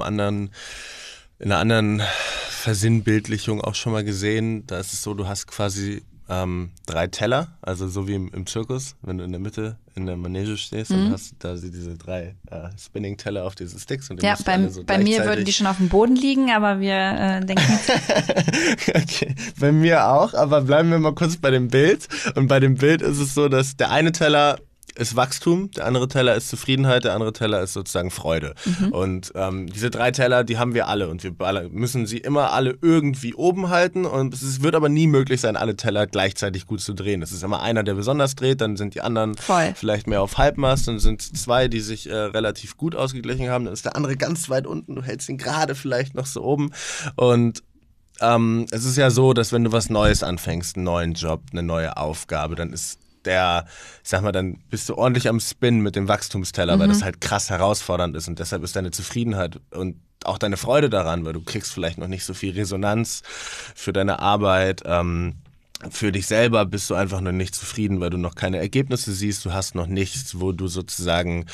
Speaker 3: einer anderen Versinnbildlichung auch schon mal gesehen, da ist es so, du hast quasi 3 Teller, also so wie im Zirkus, wenn du in der Mitte in der Manege stehst und hast da diese 3 Spinning-Teller auf diese Sticks. Und
Speaker 1: ja, bei mir würden die schon auf dem Boden liegen, aber wir denken...
Speaker 3: Okay, bei mir auch, aber bleiben wir mal kurz bei dem Bild. Und bei dem Bild ist es so, dass der eine Teller ist Wachstum, der andere Teller ist Zufriedenheit, der andere Teller ist sozusagen Freude. Und diese 3 Teller, die haben wir alle und wir müssen sie immer alle irgendwie oben halten und es wird aber nie möglich sein, alle Teller gleichzeitig gut zu drehen. Es ist immer einer, der besonders dreht, dann sind die anderen vielleicht mehr auf Halbmast, dann sind es 2, die sich relativ gut ausgeglichen haben, dann ist der andere ganz weit unten, du hältst ihn gerade vielleicht noch so oben und es ist ja so, dass wenn du was Neues anfängst, einen neuen Job, eine neue Aufgabe, dann ist dann bist du ordentlich am Spin mit dem Wachstumsteller, weil das halt krass herausfordernd ist und deshalb ist deine Zufriedenheit und auch deine Freude daran, weil du kriegst vielleicht noch nicht so viel Resonanz für deine Arbeit, für dich selber bist du einfach noch nicht zufrieden, weil du noch keine Ergebnisse siehst, du hast noch nichts, wo du sozusagen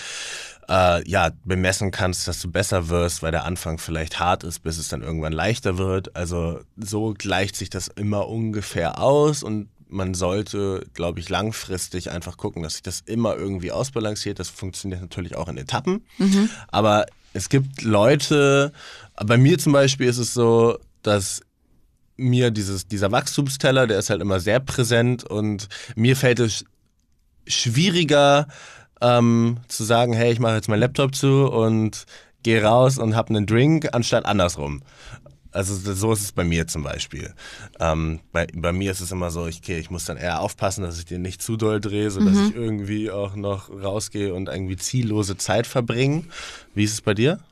Speaker 3: bemessen kannst, dass du besser wirst, weil der Anfang vielleicht hart ist, bis es dann irgendwann leichter wird. Also so gleicht sich das immer ungefähr aus und man sollte, glaube ich, langfristig einfach gucken, dass sich das immer irgendwie ausbalanciert. Das funktioniert natürlich auch in Etappen. Aber es gibt Leute, bei mir zum Beispiel ist es so, dass mir dieser Wachstumsteller, der ist halt immer sehr präsent und mir fällt es schwieriger zu sagen, hey, ich mache jetzt meinen Laptop zu und gehe raus und habe einen Drink, anstatt andersrum. Also so ist es bei mir zum Beispiel. Bei mir ist es immer so, ich muss dann eher aufpassen, dass ich den nicht zu doll drehe, sodass ich irgendwie auch noch rausgehe und irgendwie ziellose Zeit verbringe. Wie ist es bei dir?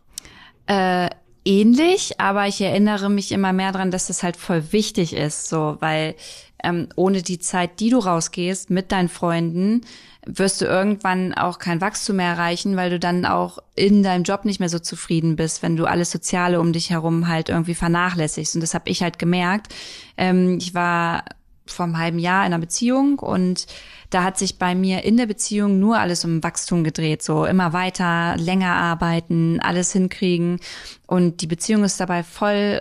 Speaker 1: Ähnlich, aber ich erinnere mich immer mehr daran, dass das halt voll wichtig ist, so, weil ohne die Zeit, die du rausgehst mit deinen Freunden, wirst du irgendwann auch kein Wachstum mehr erreichen, weil du dann auch in deinem Job nicht mehr so zufrieden bist, wenn du alles Soziale um dich herum halt irgendwie vernachlässigst. Und das habe ich halt gemerkt. Ich war vor einem halben Jahr in einer Beziehung und da hat sich bei mir in der Beziehung nur alles um Wachstum gedreht, so immer weiter, länger arbeiten, alles hinkriegen und die Beziehung ist dabei voll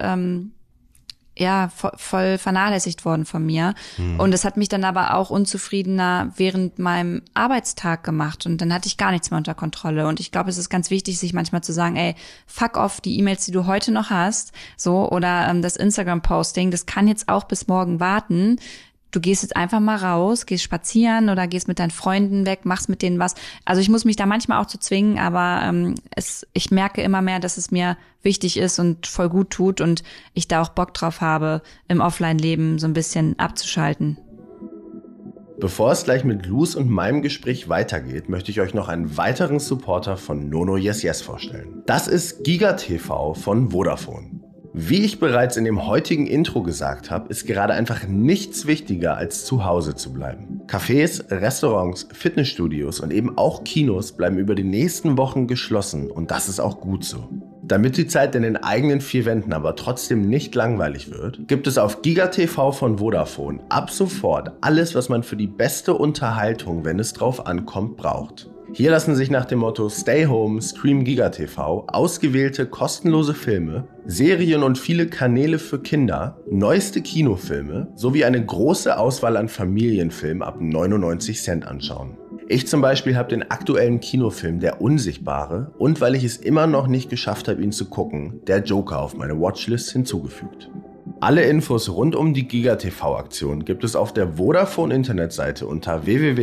Speaker 1: vernachlässigt worden von mir. Und das hat mich dann aber auch unzufriedener während meinem Arbeitstag gemacht und dann hatte ich gar nichts mehr unter Kontrolle und ich glaube, es ist ganz wichtig, sich manchmal zu sagen, ey, fuck off, die E-Mails, die du heute noch hast, so, oder das Instagram-Posting, das kann jetzt auch bis morgen warten. Du gehst jetzt einfach mal raus, gehst spazieren oder gehst mit deinen Freunden weg, machst mit denen was. Also ich muss mich da manchmal auch zu zwingen, aber ich merke immer mehr, dass es mir wichtig ist und voll gut tut und ich da auch Bock drauf habe, im Offline-Leben so ein bisschen abzuschalten.
Speaker 2: Bevor es gleich mit Luz und meinem Gespräch weitergeht, möchte ich euch noch einen weiteren Supporter von Nono Yes Yes vorstellen. Das ist GigaTV von Vodafone. Wie ich bereits in dem heutigen Intro gesagt habe, ist gerade einfach nichts wichtiger, als zu Hause zu bleiben. Cafés, Restaurants, Fitnessstudios und eben auch Kinos bleiben über die nächsten Wochen geschlossen und das ist auch gut so. Damit die Zeit in den eigenen 4 Wänden aber trotzdem nicht langweilig wird, gibt es auf GigaTV von Vodafone ab sofort alles, was man für die beste Unterhaltung, wenn es drauf ankommt, braucht. Hier lassen sich nach dem Motto Stay Home, Stream GigaTV ausgewählte kostenlose Filme, Serien und viele Kanäle für Kinder, neueste Kinofilme sowie eine große Auswahl an Familienfilmen ab 99 Cent anschauen. Ich zum Beispiel habe den aktuellen Kinofilm Der Unsichtbare und weil ich es immer noch nicht geschafft habe, ihn zu gucken, Der Joker auf meine Watchlist hinzugefügt. Alle Infos rund um die GigaTV-Aktion gibt es auf der Vodafone-Internetseite unter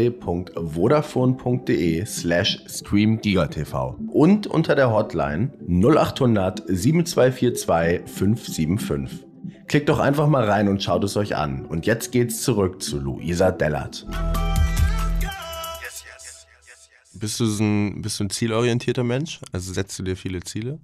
Speaker 2: www.vodafone.de/streamgigatv und unter der Hotline 0800 7242 575. Klickt doch einfach mal rein und schaut es euch an. Und jetzt geht's zurück zu Luisa Dellert.
Speaker 3: Bist du ein zielorientierter Mensch? Also setzt du dir viele Ziele?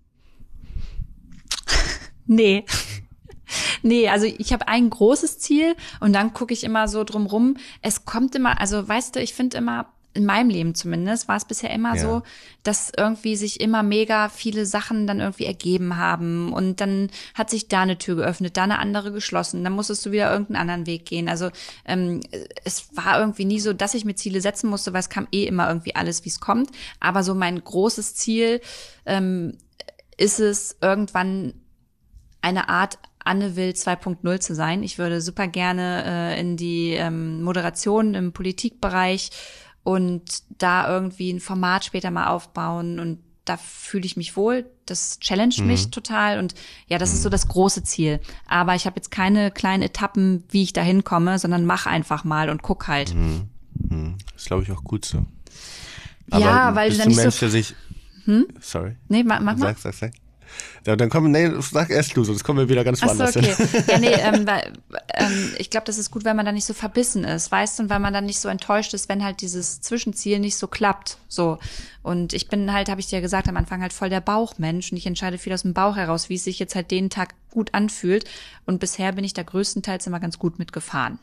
Speaker 1: Nee. Nee, also ich habe ein großes Ziel und dann gucke ich immer so drumrum. Es kommt immer, also weißt du, ich finde immer, in meinem Leben zumindest, war es bisher immer so, dass irgendwie sich immer mega viele Sachen dann irgendwie ergeben haben und dann hat sich da eine Tür geöffnet, da eine andere geschlossen, dann musstest du wieder irgendeinen anderen Weg gehen. Also es war irgendwie nie so, dass ich mir Ziele setzen musste, weil es kam immer irgendwie alles, wie es kommt. Aber so mein großes Ziel ist es, irgendwann eine Art Anne Will 2.0 zu sein. Ich würde super gerne in die Moderation im Politikbereich und da irgendwie ein Format später mal aufbauen und da fühle ich mich wohl. Das challenged mich total und ja, das ist so das große Ziel. Aber ich habe jetzt keine kleinen Etappen, wie ich da hinkomme, sondern mach einfach mal und guck halt.
Speaker 3: Das glaube ich auch gut so. Aber
Speaker 1: ja, weil
Speaker 3: bist
Speaker 1: du
Speaker 3: du
Speaker 1: dann nicht
Speaker 3: Mensch,
Speaker 1: so...
Speaker 3: der sich... Sorry.
Speaker 1: Nee, mach mal.
Speaker 3: Sag. Ja, dann sag erst du, sonst kommen wir wieder ganz woanders
Speaker 1: okay.
Speaker 3: hin.
Speaker 1: Ja, nee, ich glaube, das ist gut, wenn man da nicht so verbissen ist, weißt du, und weil man dann nicht so enttäuscht ist, wenn halt dieses Zwischenziel nicht so klappt, so. Und ich bin halt, habe ich dir gesagt, am Anfang halt voll der Bauchmensch und ich entscheide viel aus dem Bauch heraus, wie es sich jetzt halt den Tag gut anfühlt und bisher bin ich da größtenteils immer ganz gut mitgefahren.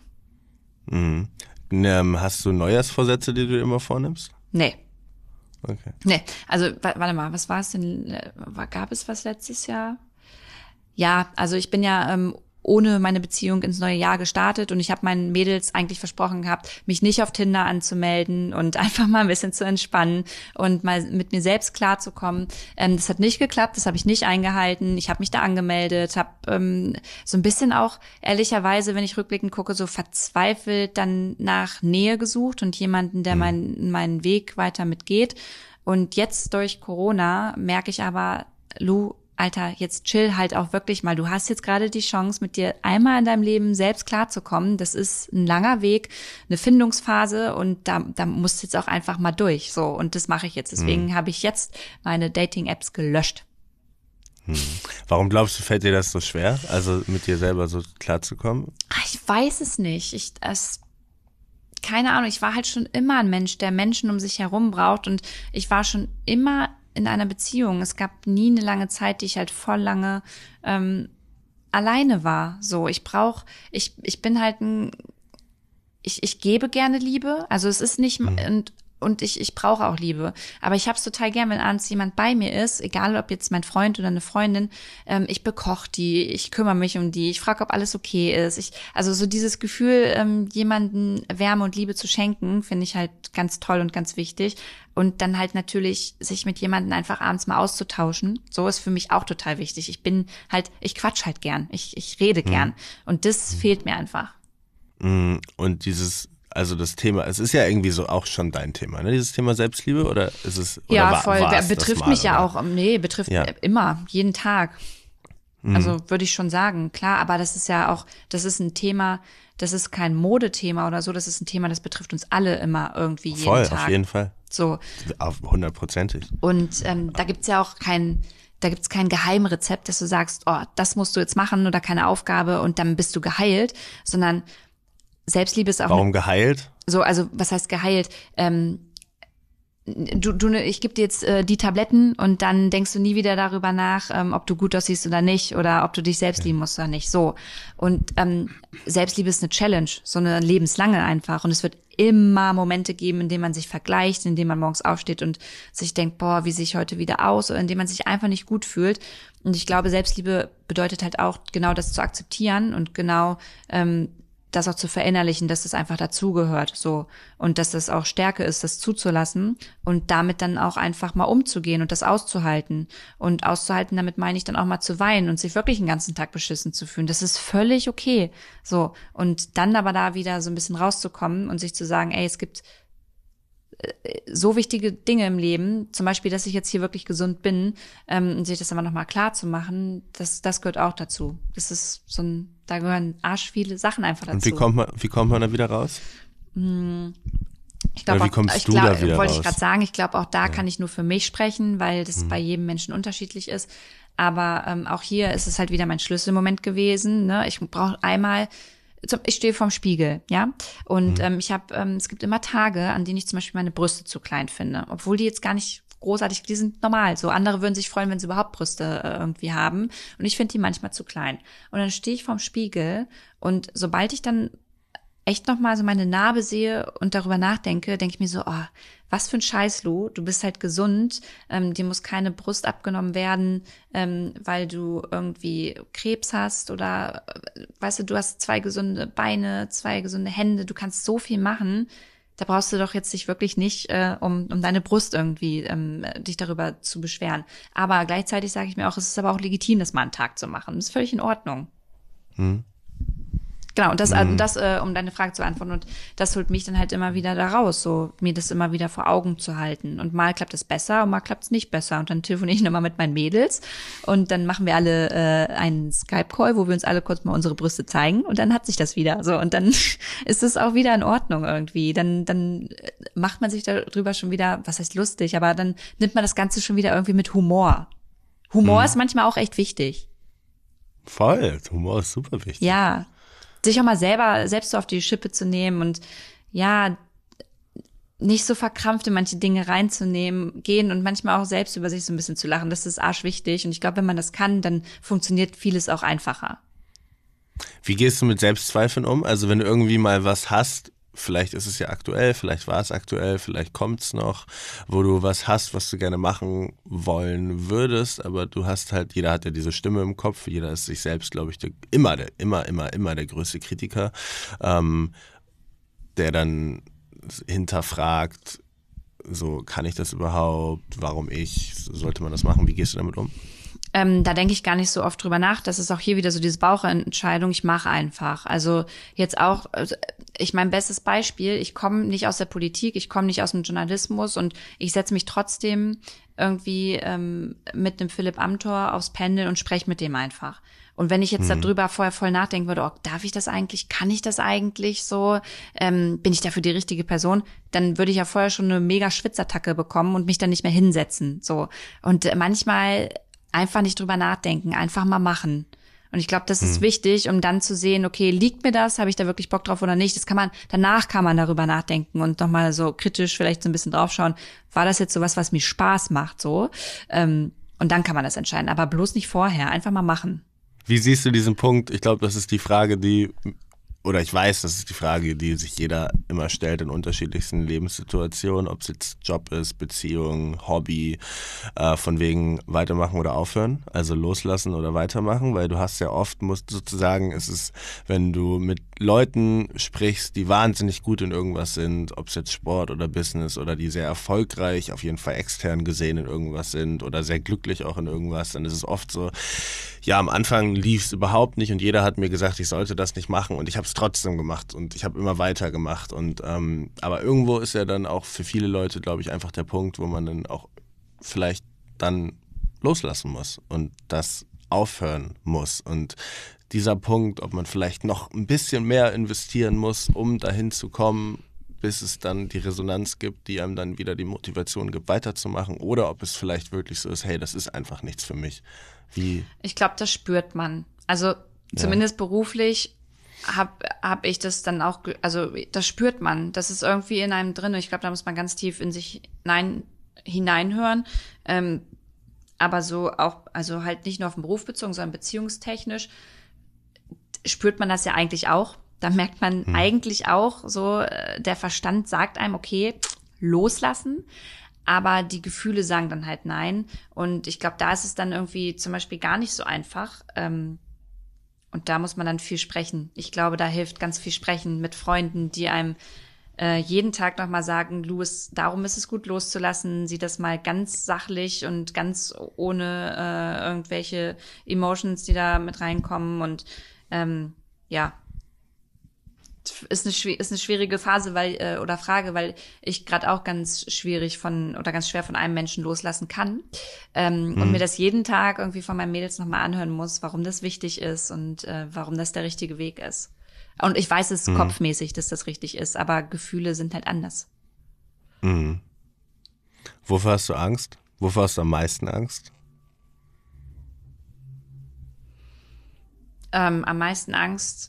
Speaker 3: Hast du Neujahrsvorsätze, die du immer vornimmst?
Speaker 1: Nee.
Speaker 3: Okay.
Speaker 1: Nee, also warte mal, was war es denn? Gab es was letztes Jahr? Ja, also ich bin ja ohne meine Beziehung ins neue Jahr gestartet und ich habe meinen Mädels eigentlich versprochen gehabt, mich nicht auf Tinder anzumelden und einfach mal ein bisschen zu entspannen und mal mit mir selbst klarzukommen. Das hat nicht geklappt, das habe ich nicht eingehalten. Ich habe mich da angemeldet, habe so ein bisschen auch ehrlicherweise, wenn ich rückblickend gucke, so verzweifelt dann nach Nähe gesucht und jemanden, der meinen Weg weiter mitgeht. Und jetzt durch Corona merke ich aber, Lou, Alter, jetzt chill halt auch wirklich mal. Du hast jetzt gerade die Chance, mit dir einmal in deinem Leben selbst klarzukommen. Das ist ein langer Weg, eine Findungsphase und da musst du jetzt auch einfach mal durch. So, und das mache ich jetzt. Deswegen habe ich jetzt meine Dating-Apps gelöscht.
Speaker 3: Warum glaubst du, fällt dir das so schwer, also mit dir selber so klarzukommen?
Speaker 1: Ich weiß es nicht. Keine Ahnung, ich war halt schon immer ein Mensch, der Menschen um sich herum braucht und ich war schon immer in einer Beziehung. Es gab nie eine lange Zeit, die ich halt voll lange alleine war. So, ich bin halt ich gebe gerne Liebe. Also es ist nicht, und ich brauche auch Liebe. Aber ich habe es total gern, wenn abends jemand bei mir ist, egal ob jetzt mein Freund oder eine Freundin, ich bekoche die, ich kümmere mich um die, ich frage, ob alles okay ist. Also so dieses Gefühl, jemanden Wärme und Liebe zu schenken, finde ich halt ganz toll und ganz wichtig. Und dann halt natürlich sich mit jemandem einfach abends mal auszutauschen. So ist für mich auch total wichtig. Ich quatsch halt gern, ich rede gern. Und das fehlt mir einfach.
Speaker 3: Und also das Thema, es ist ja irgendwie so auch schon dein Thema, ne? Dieses Thema Selbstliebe oder ist es oder
Speaker 1: ja, voll, betrifft
Speaker 3: mal,
Speaker 1: mich ja
Speaker 3: oder?
Speaker 1: auch, betrifft immer, jeden Tag. Also würde ich schon sagen, klar, aber das ist ja auch, das ist ein Thema, das ist kein Modethema oder so, das ist ein Thema, das betrifft uns alle immer irgendwie jeden
Speaker 3: Voll,
Speaker 1: Tag.
Speaker 3: auf jeden Fall.
Speaker 1: So.
Speaker 3: 100%ig.
Speaker 1: Und da gibt's ja auch kein Geheimrezept, dass du sagst, oh, das musst du jetzt machen oder keine Aufgabe und dann bist du geheilt, sondern Selbstliebe ist auch.
Speaker 3: Warum geheilt?
Speaker 1: So, also was heißt geheilt? Ich gebe dir jetzt die Tabletten und dann denkst du nie wieder darüber nach, ob du gut aussiehst oder nicht oder ob du dich selbst lieben musst oder nicht. So. Und Selbstliebe ist eine Challenge, so eine lebenslange einfach. Und es wird immer Momente geben, in denen man sich vergleicht, in denen man morgens aufsteht und sich denkt, boah, wie sehe ich heute wieder aus? Oder in denen man sich einfach nicht gut fühlt. Und ich glaube, Selbstliebe bedeutet halt auch, genau das zu akzeptieren und genau das auch zu verinnerlichen, dass das einfach dazugehört, so. Und dass das auch Stärke ist, das zuzulassen und damit dann auch einfach mal umzugehen und das auszuhalten. Und auszuhalten, damit meine ich dann auch mal zu weinen und sich wirklich den ganzen Tag beschissen zu fühlen. Das ist völlig okay, so. Und dann aber da wieder so ein bisschen rauszukommen und sich zu sagen, ey, es gibt so wichtige Dinge im Leben, zum Beispiel, dass ich jetzt hier wirklich gesund bin, und sich das aber nochmal klar zu machen, das gehört auch dazu. Das ist da gehören arsch viele Sachen einfach dazu.
Speaker 3: Und wie kommt man da wieder raus?
Speaker 1: Ich glaube,
Speaker 3: wie kommst du da wieder
Speaker 1: wollte
Speaker 3: raus?
Speaker 1: ich gerade sagen, ich glaube, auch da kann ich nur für mich sprechen, weil das bei jedem Menschen unterschiedlich ist. Aber auch hier ist es halt wieder mein Schlüsselmoment gewesen. Ne? Ich brauche einmal ich stehe vorm Spiegel, ja, und es gibt immer Tage, an denen ich zum Beispiel meine Brüste zu klein finde, obwohl die jetzt gar nicht großartig, die sind normal, so andere würden sich freuen, wenn sie überhaupt Brüste irgendwie haben und ich finde die manchmal zu klein und dann stehe ich vorm Spiegel und sobald ich dann echt nochmal so meine Narbe sehe und darüber nachdenke, denke ich mir so, oh, was für ein Scheiß, Lou, du bist halt gesund, dir muss keine Brust abgenommen werden, weil du irgendwie Krebs hast oder, weißt du hast 2 gesunde Beine, 2 gesunde Hände, du kannst so viel machen, Da brauchst du doch jetzt dich wirklich nicht um deine Brust irgendwie dich darüber zu beschweren. Aber gleichzeitig sage ich mir auch, es ist aber auch legitim, das mal einen Tag zu machen. Das ist völlig in Ordnung. Genau, und das um deine Frage zu beantworten. Und das holt mich dann halt immer wieder da raus, so mir das immer wieder vor Augen zu halten. Und mal klappt es besser und mal klappt es nicht besser. Und dann telefoniere ich nochmal mit meinen Mädels und dann machen wir alle einen Skype-Call, wo wir uns alle kurz mal unsere Brüste zeigen und dann hat sich das wieder. So, und dann ist es auch wieder in Ordnung irgendwie. Dann macht man sich darüber schon wieder, was heißt lustig, aber dann nimmt man das Ganze schon wieder irgendwie mit Humor. Humor ist manchmal auch echt wichtig.
Speaker 3: Voll, Humor ist super wichtig.
Speaker 1: Ja. Sich auch mal selbst so auf die Schippe zu nehmen und ja, nicht so verkrampft in manche Dinge gehen und manchmal auch selbst über sich so ein bisschen zu lachen. Das ist arschwichtig und ich glaube, wenn man das kann, dann funktioniert vieles auch einfacher.
Speaker 3: Wie gehst du mit Selbstzweifeln um? Also wenn du irgendwie mal was hast, vielleicht ist es ja aktuell, vielleicht war es aktuell, vielleicht kommt es noch, wo du was hast, was du gerne machen wollen würdest, aber du hast halt, jeder hat ja diese Stimme im Kopf, jeder ist sich selbst, glaube ich, immer der größte Kritiker, der dann hinterfragt, so kann ich das überhaupt, warum sollte man das machen, wie gehst du damit um?
Speaker 1: Da denke ich gar nicht so oft drüber nach. Das ist auch hier wieder so diese Bauchentscheidung. Ich mache einfach. Also jetzt auch, mein bestes Beispiel, ich komme nicht aus der Politik, ich komme nicht aus dem Journalismus und ich setze mich trotzdem irgendwie mit einem Philipp Amthor aufs Pendel und spreche mit dem einfach. Und wenn ich jetzt darüber vorher voll nachdenken würde, darf ich das eigentlich, kann ich das eigentlich so, bin ich dafür die richtige Person, dann würde ich ja vorher schon eine mega Schwitzattacke bekommen und mich dann nicht mehr hinsetzen. So. Und manchmal einfach nicht drüber nachdenken, einfach mal machen. Und ich glaube, das ist wichtig, um dann zu sehen, okay, liegt mir das, habe ich da wirklich Bock drauf oder nicht? Danach kann man darüber nachdenken und nochmal so kritisch vielleicht so ein bisschen draufschauen, war das jetzt sowas, was mir Spaß macht, so? Und dann kann man das entscheiden, aber bloß nicht vorher, einfach mal machen.
Speaker 3: Wie siehst du diesen Punkt? Ich glaube, das ist die Frage, oder ich weiß, das ist die Frage, die sich jeder immer stellt in unterschiedlichsten Lebenssituationen, ob es jetzt Job ist, Beziehung, Hobby, von wegen weitermachen oder aufhören, also loslassen oder weitermachen, weil du hast ja oft, musst sozusagen, es ist, wenn du mit Leuten sprichst, die wahnsinnig gut in irgendwas sind, ob es jetzt Sport oder Business oder die sehr erfolgreich, auf jeden Fall extern gesehen in irgendwas sind oder sehr glücklich auch in irgendwas, dann ist es oft so, ja, am Anfang lief es überhaupt nicht und jeder hat mir gesagt, ich sollte das nicht machen und ich habe es trotzdem gemacht und ich habe immer weiter gemacht und aber irgendwo ist ja dann auch für viele Leute, glaube ich, einfach der Punkt, wo man dann auch vielleicht dann loslassen muss und das aufhören muss und dieser Punkt, ob man vielleicht noch ein bisschen mehr investieren muss, um dahin zu kommen, bis es dann die Resonanz gibt, die einem dann wieder die Motivation gibt, weiterzumachen oder ob es vielleicht wirklich so ist, hey, das ist einfach nichts für mich.
Speaker 1: Ich glaube, das spürt man. Also zumindest beruflich hab ich das dann auch, also das spürt man. Das ist irgendwie in einem drin. Ich glaube, da muss man ganz tief in sich hineinhören. Aber so auch, also halt nicht nur auf den Beruf bezogen, sondern beziehungstechnisch spürt man das ja eigentlich auch. Da merkt man eigentlich auch so, der Verstand sagt einem, okay, loslassen. Aber die Gefühle sagen dann halt nein. Und ich glaube, da ist es dann irgendwie zum Beispiel gar nicht so einfach. Und da muss man dann viel sprechen. Ich glaube, da hilft ganz viel Sprechen mit Freunden, die einem jeden Tag nochmal sagen, Louis, darum ist es gut loszulassen. Sieh das mal ganz sachlich und ganz ohne irgendwelche Emotions, die da mit reinkommen. Und ist eine schwierige Phase, Frage, weil ich gerade auch ganz schwer von einem Menschen loslassen kann und mir das jeden Tag irgendwie von meinen Mädels nochmal anhören muss, warum das wichtig ist und warum das der richtige Weg ist. Und ich weiß es kopfmäßig, dass das richtig ist, aber Gefühle sind halt anders.
Speaker 3: Wovor hast du Angst? Wovor hast du am meisten Angst?
Speaker 1: Am meisten Angst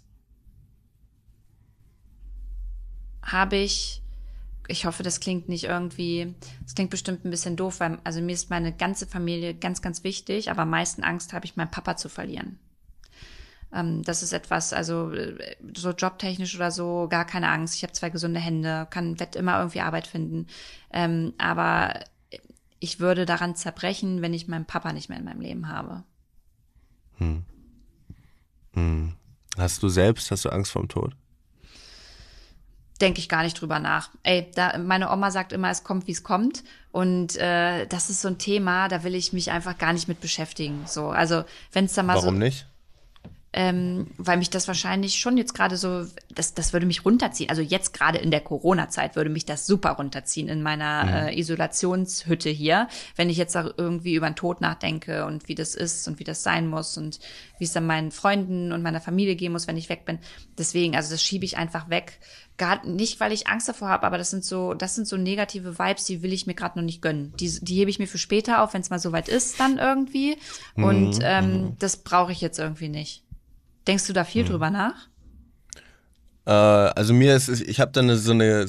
Speaker 1: habe ich hoffe, das klingt nicht irgendwie, das klingt bestimmt ein bisschen doof, weil, also mir ist meine ganze Familie ganz, ganz wichtig, aber am meisten Angst habe ich, meinen Papa zu verlieren. Das ist etwas, also so jobtechnisch oder so, gar keine Angst. Ich habe 2 gesunde Hände, werde immer irgendwie Arbeit finden. Aber ich würde daran zerbrechen, wenn ich meinen Papa nicht mehr in meinem Leben habe.
Speaker 3: Hast du Angst vorm Tod?
Speaker 1: denke ich gar nicht drüber nach. Meine Oma sagt immer, es kommt, wie es kommt. Und das ist so ein Thema, da will ich mich einfach gar nicht mit beschäftigen. So, also wenn es da mal
Speaker 3: Warum nicht?
Speaker 1: Weil mich das wahrscheinlich schon jetzt gerade so, das würde mich runterziehen. Also jetzt gerade in der Corona-Zeit würde mich das super runterziehen in meiner Isolationshütte hier, wenn ich jetzt auch irgendwie über den Tod nachdenke und wie das ist und wie das sein muss und wie es dann meinen Freunden und meiner Familie gehen muss, wenn ich weg bin. Deswegen, also das schiebe ich einfach weg. Gar nicht, weil ich Angst davor habe, aber das sind so negative Vibes, die will ich mir gerade noch nicht gönnen. Die hebe ich mir für später auf, wenn es mal soweit ist dann irgendwie. Und das brauche ich jetzt irgendwie nicht. Denkst du da viel drüber nach?
Speaker 3: Also ich habe da so eine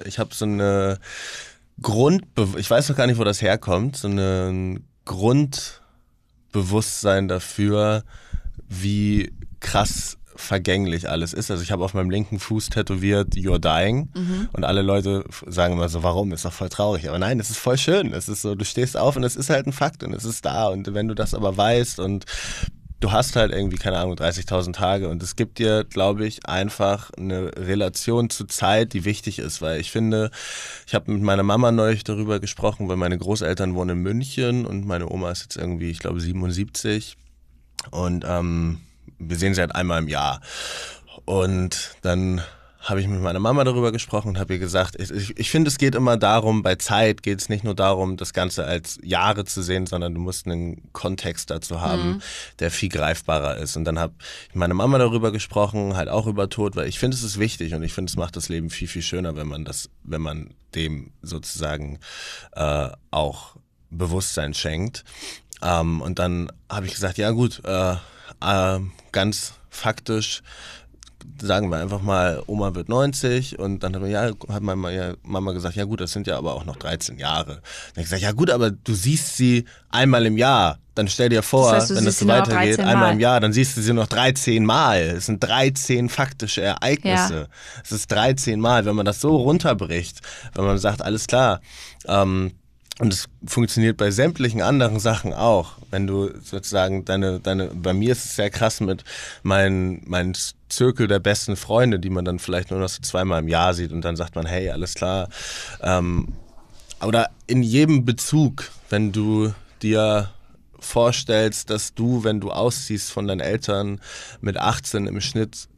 Speaker 3: ich weiß noch gar nicht, wo das herkommt, so ein Grundbewusstsein dafür, wie krass vergänglich alles ist. Also ich habe auf meinem linken Fuß tätowiert, You're Dying. Und alle Leute sagen immer so, warum? Ist doch voll traurig. Aber nein, es ist voll schön. Es ist so, du stehst auf und es ist halt ein Fakt und es ist da. Und wenn du das aber weißt und du hast halt irgendwie, keine Ahnung, 30.000 Tage und es gibt dir, glaube ich, einfach eine Relation zu Zeit, die wichtig ist, weil ich finde, ich habe mit meiner Mama neulich darüber gesprochen, weil meine Großeltern wohnen in München und meine Oma ist jetzt irgendwie, ich glaube, 77 und wir sehen sie halt einmal im Jahr und dann habe ich mit meiner Mama darüber gesprochen und habe ihr gesagt, ich finde, es geht immer darum, bei Zeit geht es nicht nur darum, das Ganze als Jahre zu sehen, sondern du musst einen Kontext dazu haben, der viel greifbarer ist. Und dann habe ich mit meiner Mama darüber gesprochen, halt auch über Tod, weil ich finde, es ist wichtig und ich finde, es macht das Leben viel, viel schöner, wenn man dem sozusagen auch Bewusstsein schenkt. Und dann habe ich gesagt, ja gut, ganz faktisch, sagen wir einfach mal, Oma wird 90 und dann hat meine Mama gesagt, ja gut, das sind ja aber auch noch 13 Jahre. Dann habe ich gesagt, ja gut, aber du siehst sie einmal im Jahr. Dann stell dir vor,
Speaker 1: das heißt,
Speaker 3: wenn das so weitergeht, einmal im Jahr, dann siehst du sie noch 13 Mal. Es sind 13 faktische Ereignisse. Es ist 13 Mal, wenn man das so runterbricht, wenn man sagt, alles klar, und es funktioniert bei sämtlichen anderen Sachen auch. Wenn du sozusagen bei mir ist es sehr krass mit meinen Zirkel der besten Freunde, die man dann vielleicht nur noch so 2-mal im Jahr sieht und dann sagt man, hey, alles klar. Oder in jedem Bezug, wenn du dir vorstellst, dass du, wenn du ausziehst von deinen Eltern mit 18 im Schnitt,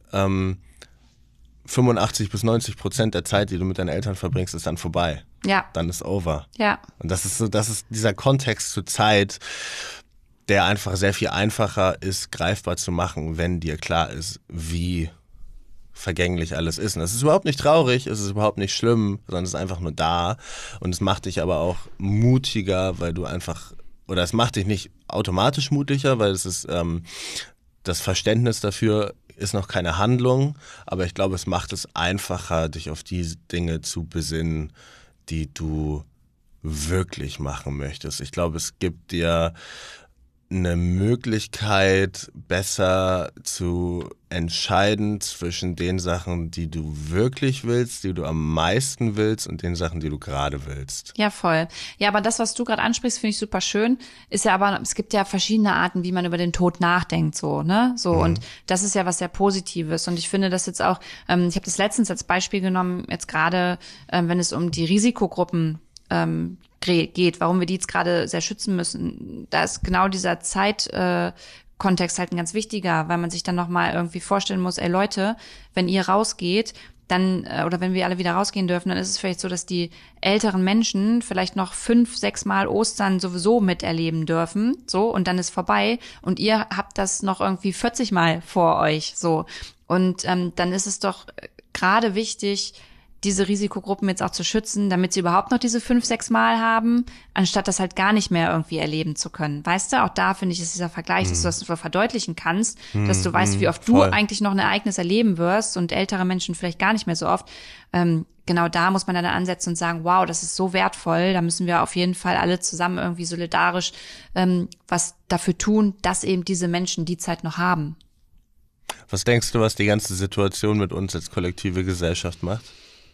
Speaker 3: 85-90% der Zeit, die du mit deinen Eltern verbringst, ist dann vorbei.
Speaker 1: Ja.
Speaker 3: Dann ist over.
Speaker 1: Ja.
Speaker 3: Und das ist dieser Kontext zur Zeit, der einfach sehr viel einfacher ist, greifbar zu machen, wenn dir klar ist, wie vergänglich alles ist. Und das ist überhaupt nicht traurig, es ist überhaupt nicht schlimm, sondern es ist einfach nur da. Und es macht dich aber auch mutiger, weil du einfach, oder es macht dich nicht automatisch mutiger, weil es ist das Verständnis dafür ist noch keine Handlung, aber ich glaube, es macht es einfacher, dich auf die Dinge zu besinnen, die du wirklich machen möchtest. Ich glaube, es gibt dir eine Möglichkeit, besser zu entscheiden zwischen den Sachen, die du wirklich willst, die du am meisten willst und den Sachen, die du gerade willst.
Speaker 1: Ja, voll. Ja, aber das, was du gerade ansprichst, finde ich super schön. Ist ja aber, es gibt ja verschiedene Arten, wie man über den Tod nachdenkt, so, ne? So, und das ist ja was sehr Positives. Und ich finde das jetzt auch, ich habe das letztens als Beispiel genommen, jetzt gerade, wenn es um die Risikogruppen geht, warum wir die jetzt gerade sehr schützen müssen. Da ist genau dieser Zeitkontext halt ein ganz wichtiger, weil man sich dann nochmal irgendwie vorstellen muss, ey Leute, wenn ihr rausgeht, dann, oder wenn wir alle wieder rausgehen dürfen, dann ist es vielleicht so, dass die älteren Menschen vielleicht noch 5-6 Mal Ostern sowieso miterleben dürfen, so, und dann ist vorbei und ihr habt das noch irgendwie 40 Mal vor euch, so. Und dann ist es doch gerade wichtig, diese Risikogruppen jetzt auch zu schützen, damit sie überhaupt noch diese 5-6 Mal haben, anstatt das halt gar nicht mehr irgendwie erleben zu können. Weißt du, auch da finde ich, ist dieser Vergleich, dass du das so verdeutlichen kannst, dass du weißt, wie oft du eigentlich noch ein Ereignis erleben wirst und ältere Menschen vielleicht gar nicht mehr so oft. Genau da muss man dann ansetzen und sagen, wow, das ist so wertvoll, da müssen wir auf jeden Fall alle zusammen irgendwie solidarisch was dafür tun, dass eben diese Menschen die Zeit noch haben.
Speaker 3: Was denkst du, was die ganze Situation mit uns als kollektive Gesellschaft macht?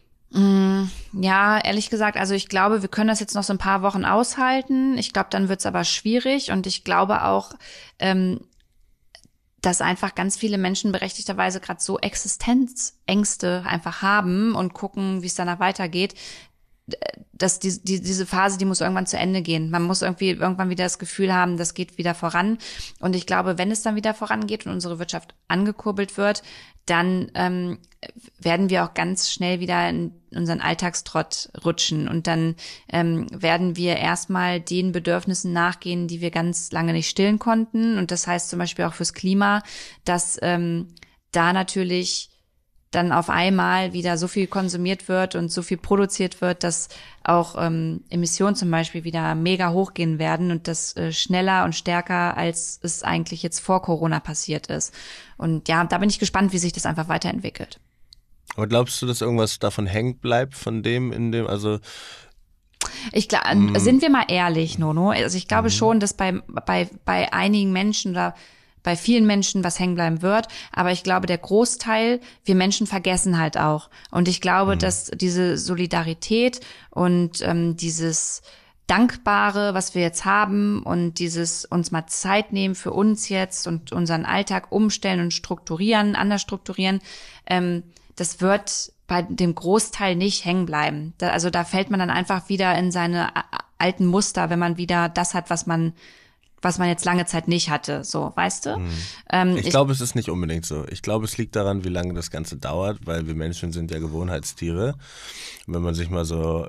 Speaker 1: Ja, ehrlich gesagt, also ich glaube, wir können das jetzt noch so ein paar Wochen aushalten. Ich glaube, dann wird's aber schwierig und ich glaube auch, dass einfach ganz viele Menschen berechtigterweise gerade so Existenzängste einfach haben und gucken, wie es danach weitergeht, dass diese Phase, die muss irgendwann zu Ende gehen. Man muss irgendwann wieder das Gefühl haben, das geht wieder voran. Und ich glaube, wenn es dann wieder vorangeht und unsere Wirtschaft angekurbelt wird, dann werden wir auch ganz schnell wieder in unseren Alltagstrott rutschen. Und dann werden wir erstmal den Bedürfnissen nachgehen, die wir ganz lange nicht stillen konnten. Und das heißt zum Beispiel auch fürs Klima, dass da natürlich dann auf einmal wieder so viel konsumiert wird und so viel produziert wird, dass auch Emissionen zum Beispiel wieder mega hochgehen werden und das schneller und stärker, als es eigentlich jetzt vor Corona passiert ist. Und ja, da bin ich gespannt, wie sich das einfach weiterentwickelt.
Speaker 3: Aber glaubst du, dass irgendwas davon hängen bleibt, von dem in dem, also
Speaker 1: ich glaube, sind wir mal ehrlich, Nono. Also ich glaube schon, dass bei einigen Menschen oder bei vielen Menschen was hängen bleiben wird, aber ich glaube, der Großteil, wir Menschen vergessen halt auch. Und ich glaube, dass diese Solidarität und dieses Dankbare, was wir jetzt haben und dieses uns mal Zeit nehmen für uns jetzt und unseren Alltag umstellen und strukturieren, anders strukturieren, das wird bei dem Großteil nicht hängen bleiben. Also da fällt man dann einfach wieder in seine alten Muster, wenn man wieder das hat, was man jetzt lange Zeit nicht hatte, so, weißt du?
Speaker 3: Ich glaube, es ist nicht unbedingt so. Ich glaube, es liegt daran, wie lange das Ganze dauert, weil wir Menschen sind ja Gewohnheitstiere. Wenn man sich mal so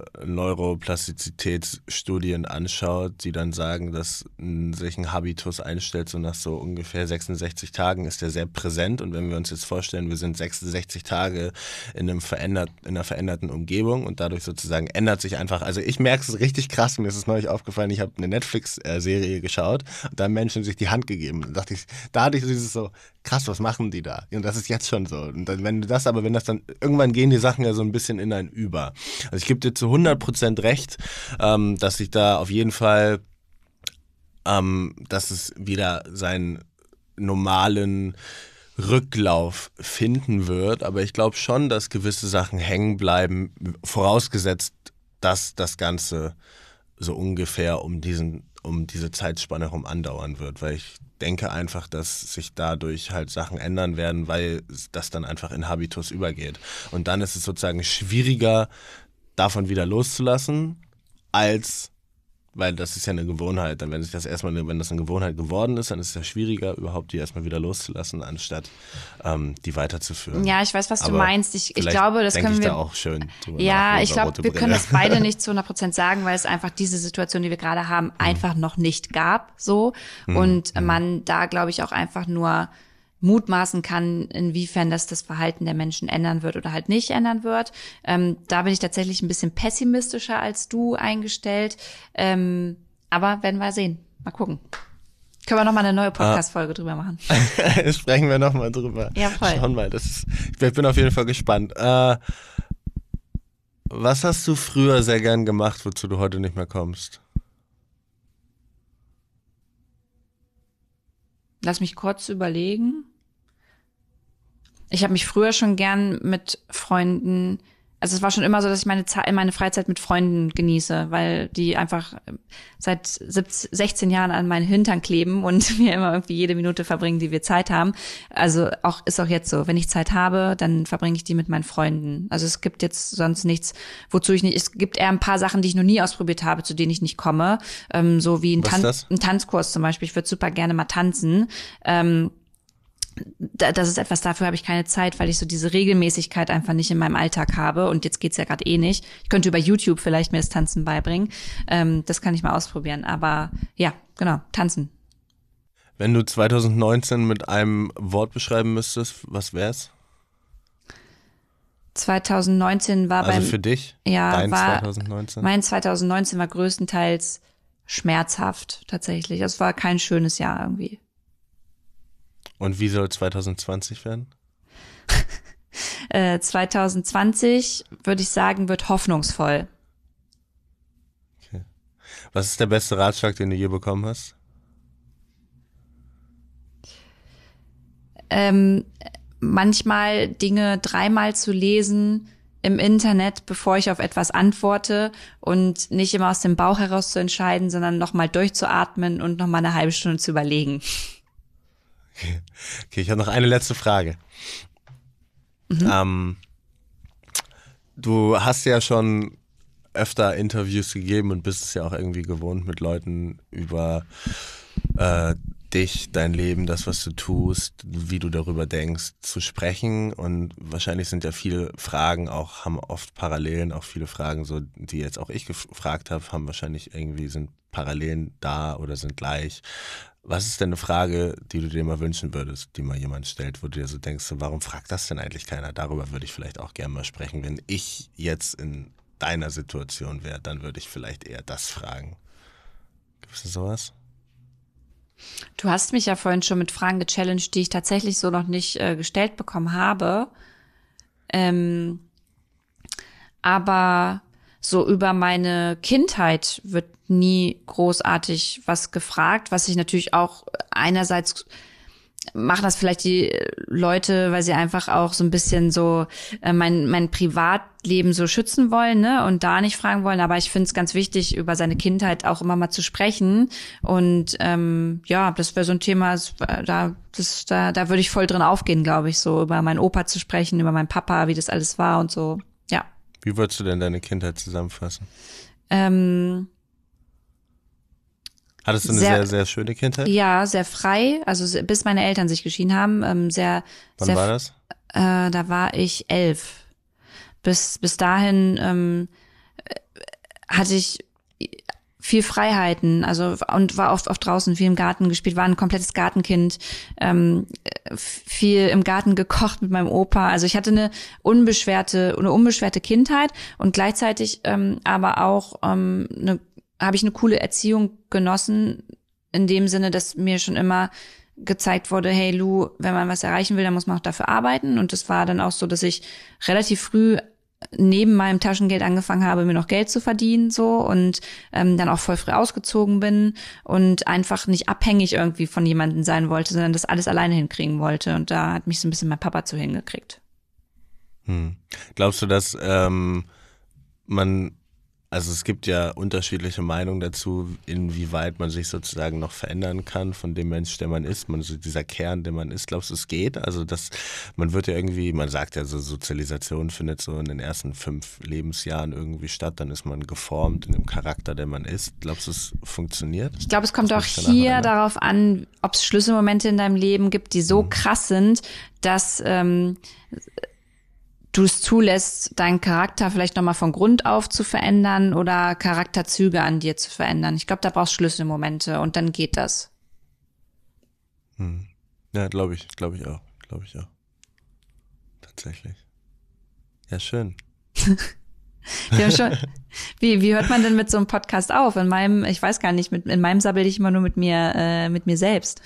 Speaker 3: Neuroplastizitätsstudien anschaut, die dann sagen, dass sich ein Habitus einstellt, so nach so ungefähr 66 Tagen ist der sehr präsent. Und wenn wir uns jetzt vorstellen, wir sind 66 Tage in einer veränderten Umgebung und dadurch sozusagen ändert sich einfach, also ich merke es richtig krass, mir ist es neulich aufgefallen, ich habe eine Netflix-Serie geschaut und da haben Menschen sich die Hand gegeben. Und dachte ich, da hatte ich dieses so, krass, was machen die da? Und das ist jetzt schon so. Und dann, wenn das dann, irgendwann gehen die Sachen ja so ein bisschen in ein Über. Also ich gebe dir zu 100% recht, dass ich da auf jeden Fall, dass es wieder seinen normalen Rücklauf finden wird. Aber ich glaube schon, dass gewisse Sachen hängen bleiben, vorausgesetzt, dass das Ganze so ungefähr um diese Zeitspanne herum andauern wird, weil ich denke einfach, dass sich dadurch halt Sachen ändern werden, weil das dann einfach in Habitus übergeht. Und dann ist es sozusagen schwieriger, davon wieder loszulassen, weil das ist ja eine Gewohnheit. Dann wenn das eine Gewohnheit geworden ist, dann ist es ja schwieriger, überhaupt die erstmal wieder loszulassen, anstatt die weiterzuführen.
Speaker 1: Ja, ich weiß, was du meinst. Ich glaube, das können wir
Speaker 3: da auch schön drüber
Speaker 1: ja, ich glaube, wir können das beide nicht zu 100% sagen, weil es einfach diese Situation, die wir gerade haben, einfach noch nicht gab, so. Und man da, glaube ich, auch einfach nur mutmaßen kann, inwiefern das Verhalten der Menschen ändern wird oder halt nicht ändern wird. Da bin ich tatsächlich ein bisschen pessimistischer als du eingestellt. Aber werden wir sehen. Mal gucken. Können wir noch mal eine neue Podcast-Folge drüber machen?
Speaker 3: Sprechen wir noch mal drüber.
Speaker 1: Ja, voll.
Speaker 3: Schauen mal, ich bin auf jeden Fall gespannt. Was hast du früher sehr gern gemacht, wozu du heute nicht mehr kommst?
Speaker 1: Lass mich kurz überlegen. Ich habe mich früher schon gern mit Freunden, also es war schon immer so, dass ich meine Freizeit mit Freunden genieße, weil die einfach seit 16 Jahren an meinen Hintern kleben und wir immer irgendwie jede Minute verbringen, die wir Zeit haben. Also ist auch jetzt so, wenn ich Zeit habe, dann verbringe ich die mit meinen Freunden. Also es gibt jetzt sonst nichts, es gibt eher ein paar Sachen, die ich noch nie ausprobiert habe, zu denen ich nicht komme, so wie ein Tanzkurs zum Beispiel. Ich würde super gerne mal tanzen. Das ist etwas, dafür habe ich keine Zeit, weil ich so diese Regelmäßigkeit einfach nicht in meinem Alltag habe und jetzt geht's ja gerade eh nicht. Ich könnte über YouTube vielleicht mir das Tanzen beibringen. Das kann ich mal ausprobieren, aber ja, genau, tanzen.
Speaker 3: Wenn du 2019 mit einem Wort beschreiben müsstest, was wär's?
Speaker 1: 2019 war
Speaker 3: also für dich?
Speaker 1: Ja,
Speaker 3: dein 2019?
Speaker 1: Mein 2019 war größtenteils schmerzhaft tatsächlich. Es war kein schönes Jahr irgendwie.
Speaker 3: Und wie soll 2020 werden?
Speaker 1: 2020, würde ich sagen, wird hoffnungsvoll.
Speaker 3: Okay. Was ist der beste Ratschlag, den du je bekommen hast?
Speaker 1: Manchmal Dinge dreimal zu lesen im Internet, bevor ich auf etwas antworte und nicht immer aus dem Bauch heraus zu entscheiden, sondern nochmal durchzuatmen und nochmal eine halbe Stunde zu überlegen.
Speaker 3: Okay, ich habe noch eine letzte Frage. Du hast ja schon öfter Interviews gegeben und bist es ja auch irgendwie gewohnt, mit Leuten über dich, dein Leben, das, was du tust, wie du darüber denkst, zu sprechen. Und wahrscheinlich sind ja viele Fragen auch, haben oft Parallelen, auch viele Fragen, so die jetzt auch ich gefragt habe, haben wahrscheinlich irgendwie, sind Parallelen da oder sind gleich. Was ist denn eine Frage, die du dir mal wünschen würdest, die mal jemand stellt, wo du dir so denkst, warum fragt das denn eigentlich keiner? Darüber würde ich vielleicht auch gerne mal sprechen. Wenn ich jetzt in deiner Situation wäre, dann würde ich vielleicht eher das fragen. Gibt es sowas?
Speaker 1: Du hast mich ja vorhin schon mit Fragen gechallenged, die ich tatsächlich so noch nicht gestellt bekommen habe. Aber so über meine Kindheit wird nie großartig was gefragt, was ich natürlich auch einerseits machen das vielleicht die Leute, weil sie einfach auch so ein bisschen so mein Privatleben so schützen wollen, ne, und da nicht fragen wollen. Aber ich finde es ganz wichtig, über seine Kindheit auch immer mal zu sprechen. Und ja, das wäre so ein Thema, da würde ich voll drin aufgehen, glaube ich, so über meinen Opa zu sprechen, über meinen Papa, wie das alles war und so. Ja.
Speaker 3: Wie würdest du denn deine Kindheit zusammenfassen? Hattest du eine sehr, sehr schöne Kindheit?
Speaker 1: Ja, sehr frei, also bis meine Eltern sich geschieden haben.
Speaker 3: Wann war das?
Speaker 1: Da war ich 11. Bis dahin hatte ich viel Freiheiten, also und war oft draußen, viel im Garten gespielt, war ein komplettes Gartenkind, viel im Garten gekocht mit meinem Opa. Also ich hatte eine unbeschwerte Kindheit und gleichzeitig aber auch habe ich eine coole Erziehung genossen, in dem Sinne, dass mir schon immer gezeigt wurde, hey Lu, wenn man was erreichen will, dann muss man auch dafür arbeiten. Und das war dann auch so, dass ich relativ früh neben meinem Taschengeld angefangen habe, mir noch Geld zu verdienen, so, und dann auch voll früh ausgezogen bin und einfach nicht abhängig irgendwie von jemandem sein wollte, sondern das alles alleine hinkriegen wollte. Und da hat mich so ein bisschen mein Papa zu hingekriegt.
Speaker 3: Glaubst du, dass also es gibt ja unterschiedliche Meinungen dazu, inwieweit man sich sozusagen noch verändern kann von dem Mensch, der man ist, dieser Kern, der man ist. Glaubst du, es geht? Also man wird ja irgendwie, man sagt ja so, Sozialisation findet so in den ersten 5 Lebensjahren irgendwie statt, dann ist man geformt in dem Charakter, der man ist. Glaubst du, es funktioniert?
Speaker 1: Ich glaube, es kommt auch hier darauf an, ob es Schlüsselmomente in deinem Leben gibt, die so krass sind, dass du es zulässt, deinen Charakter vielleicht nochmal von Grund auf zu verändern oder Charakterzüge an dir zu verändern. Ich glaube, da brauchst du Schlüsselmomente und dann geht das.
Speaker 3: Ja, glaube ich auch. Tatsächlich. Ja, schön.
Speaker 1: Wir haben schon, wie hört man denn mit so einem Podcast auf? Ich weiß gar nicht, in meinem sabbel ich immer nur mit mir selbst.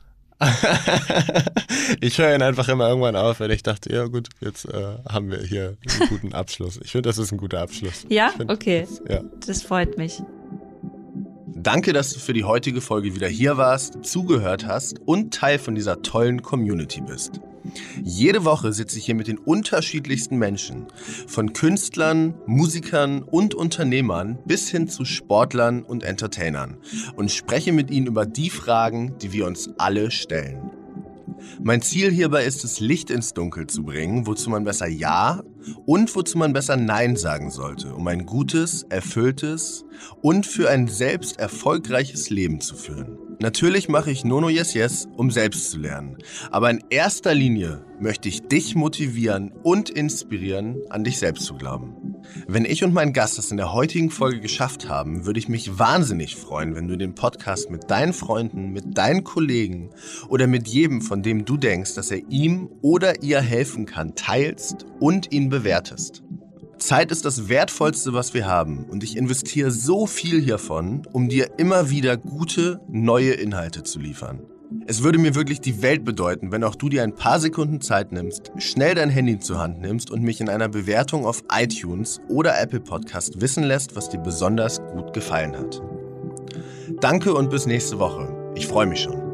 Speaker 3: Ich höre ihn einfach immer irgendwann auf, weil ich dachte, ja gut, jetzt haben wir hier einen guten Abschluss. Ich finde, das ist ein guter Abschluss.
Speaker 1: Ja? Okay. Das freut mich.
Speaker 2: Danke, dass du für die heutige Folge wieder hier warst, zugehört hast und Teil von dieser tollen Community bist. Jede Woche sitze ich hier mit den unterschiedlichsten Menschen, von Künstlern, Musikern und Unternehmern bis hin zu Sportlern und Entertainern und spreche mit ihnen über die Fragen, die wir uns alle stellen. Mein Ziel hierbei ist es, Licht ins Dunkel zu bringen, wozu man besser Ja und wozu man besser Nein sagen sollte, um ein gutes, erfülltes und für ein selbst erfolgreiches Leben zu führen. Natürlich mache ich Nono Yes Yes, um selbst zu lernen. Aber in erster Linie möchte ich dich motivieren und inspirieren, an dich selbst zu glauben. Wenn ich und mein Gast das in der heutigen Folge geschafft haben, würde ich mich wahnsinnig freuen, wenn du den Podcast mit deinen Freunden, mit deinen Kollegen oder mit jedem, von dem du denkst, dass er ihm oder ihr helfen kann, teilst und ihn bewertest. Zeit ist das Wertvollste, was wir haben, und ich investiere so viel hiervon, um dir immer wieder gute, neue Inhalte zu liefern. Es würde mir wirklich die Welt bedeuten, wenn auch du dir ein paar Sekunden Zeit nimmst, schnell dein Handy zur Hand nimmst und mich in einer Bewertung auf iTunes oder Apple Podcast wissen lässt, was dir besonders gut gefallen hat. Danke und bis nächste Woche. Ich freue mich schon.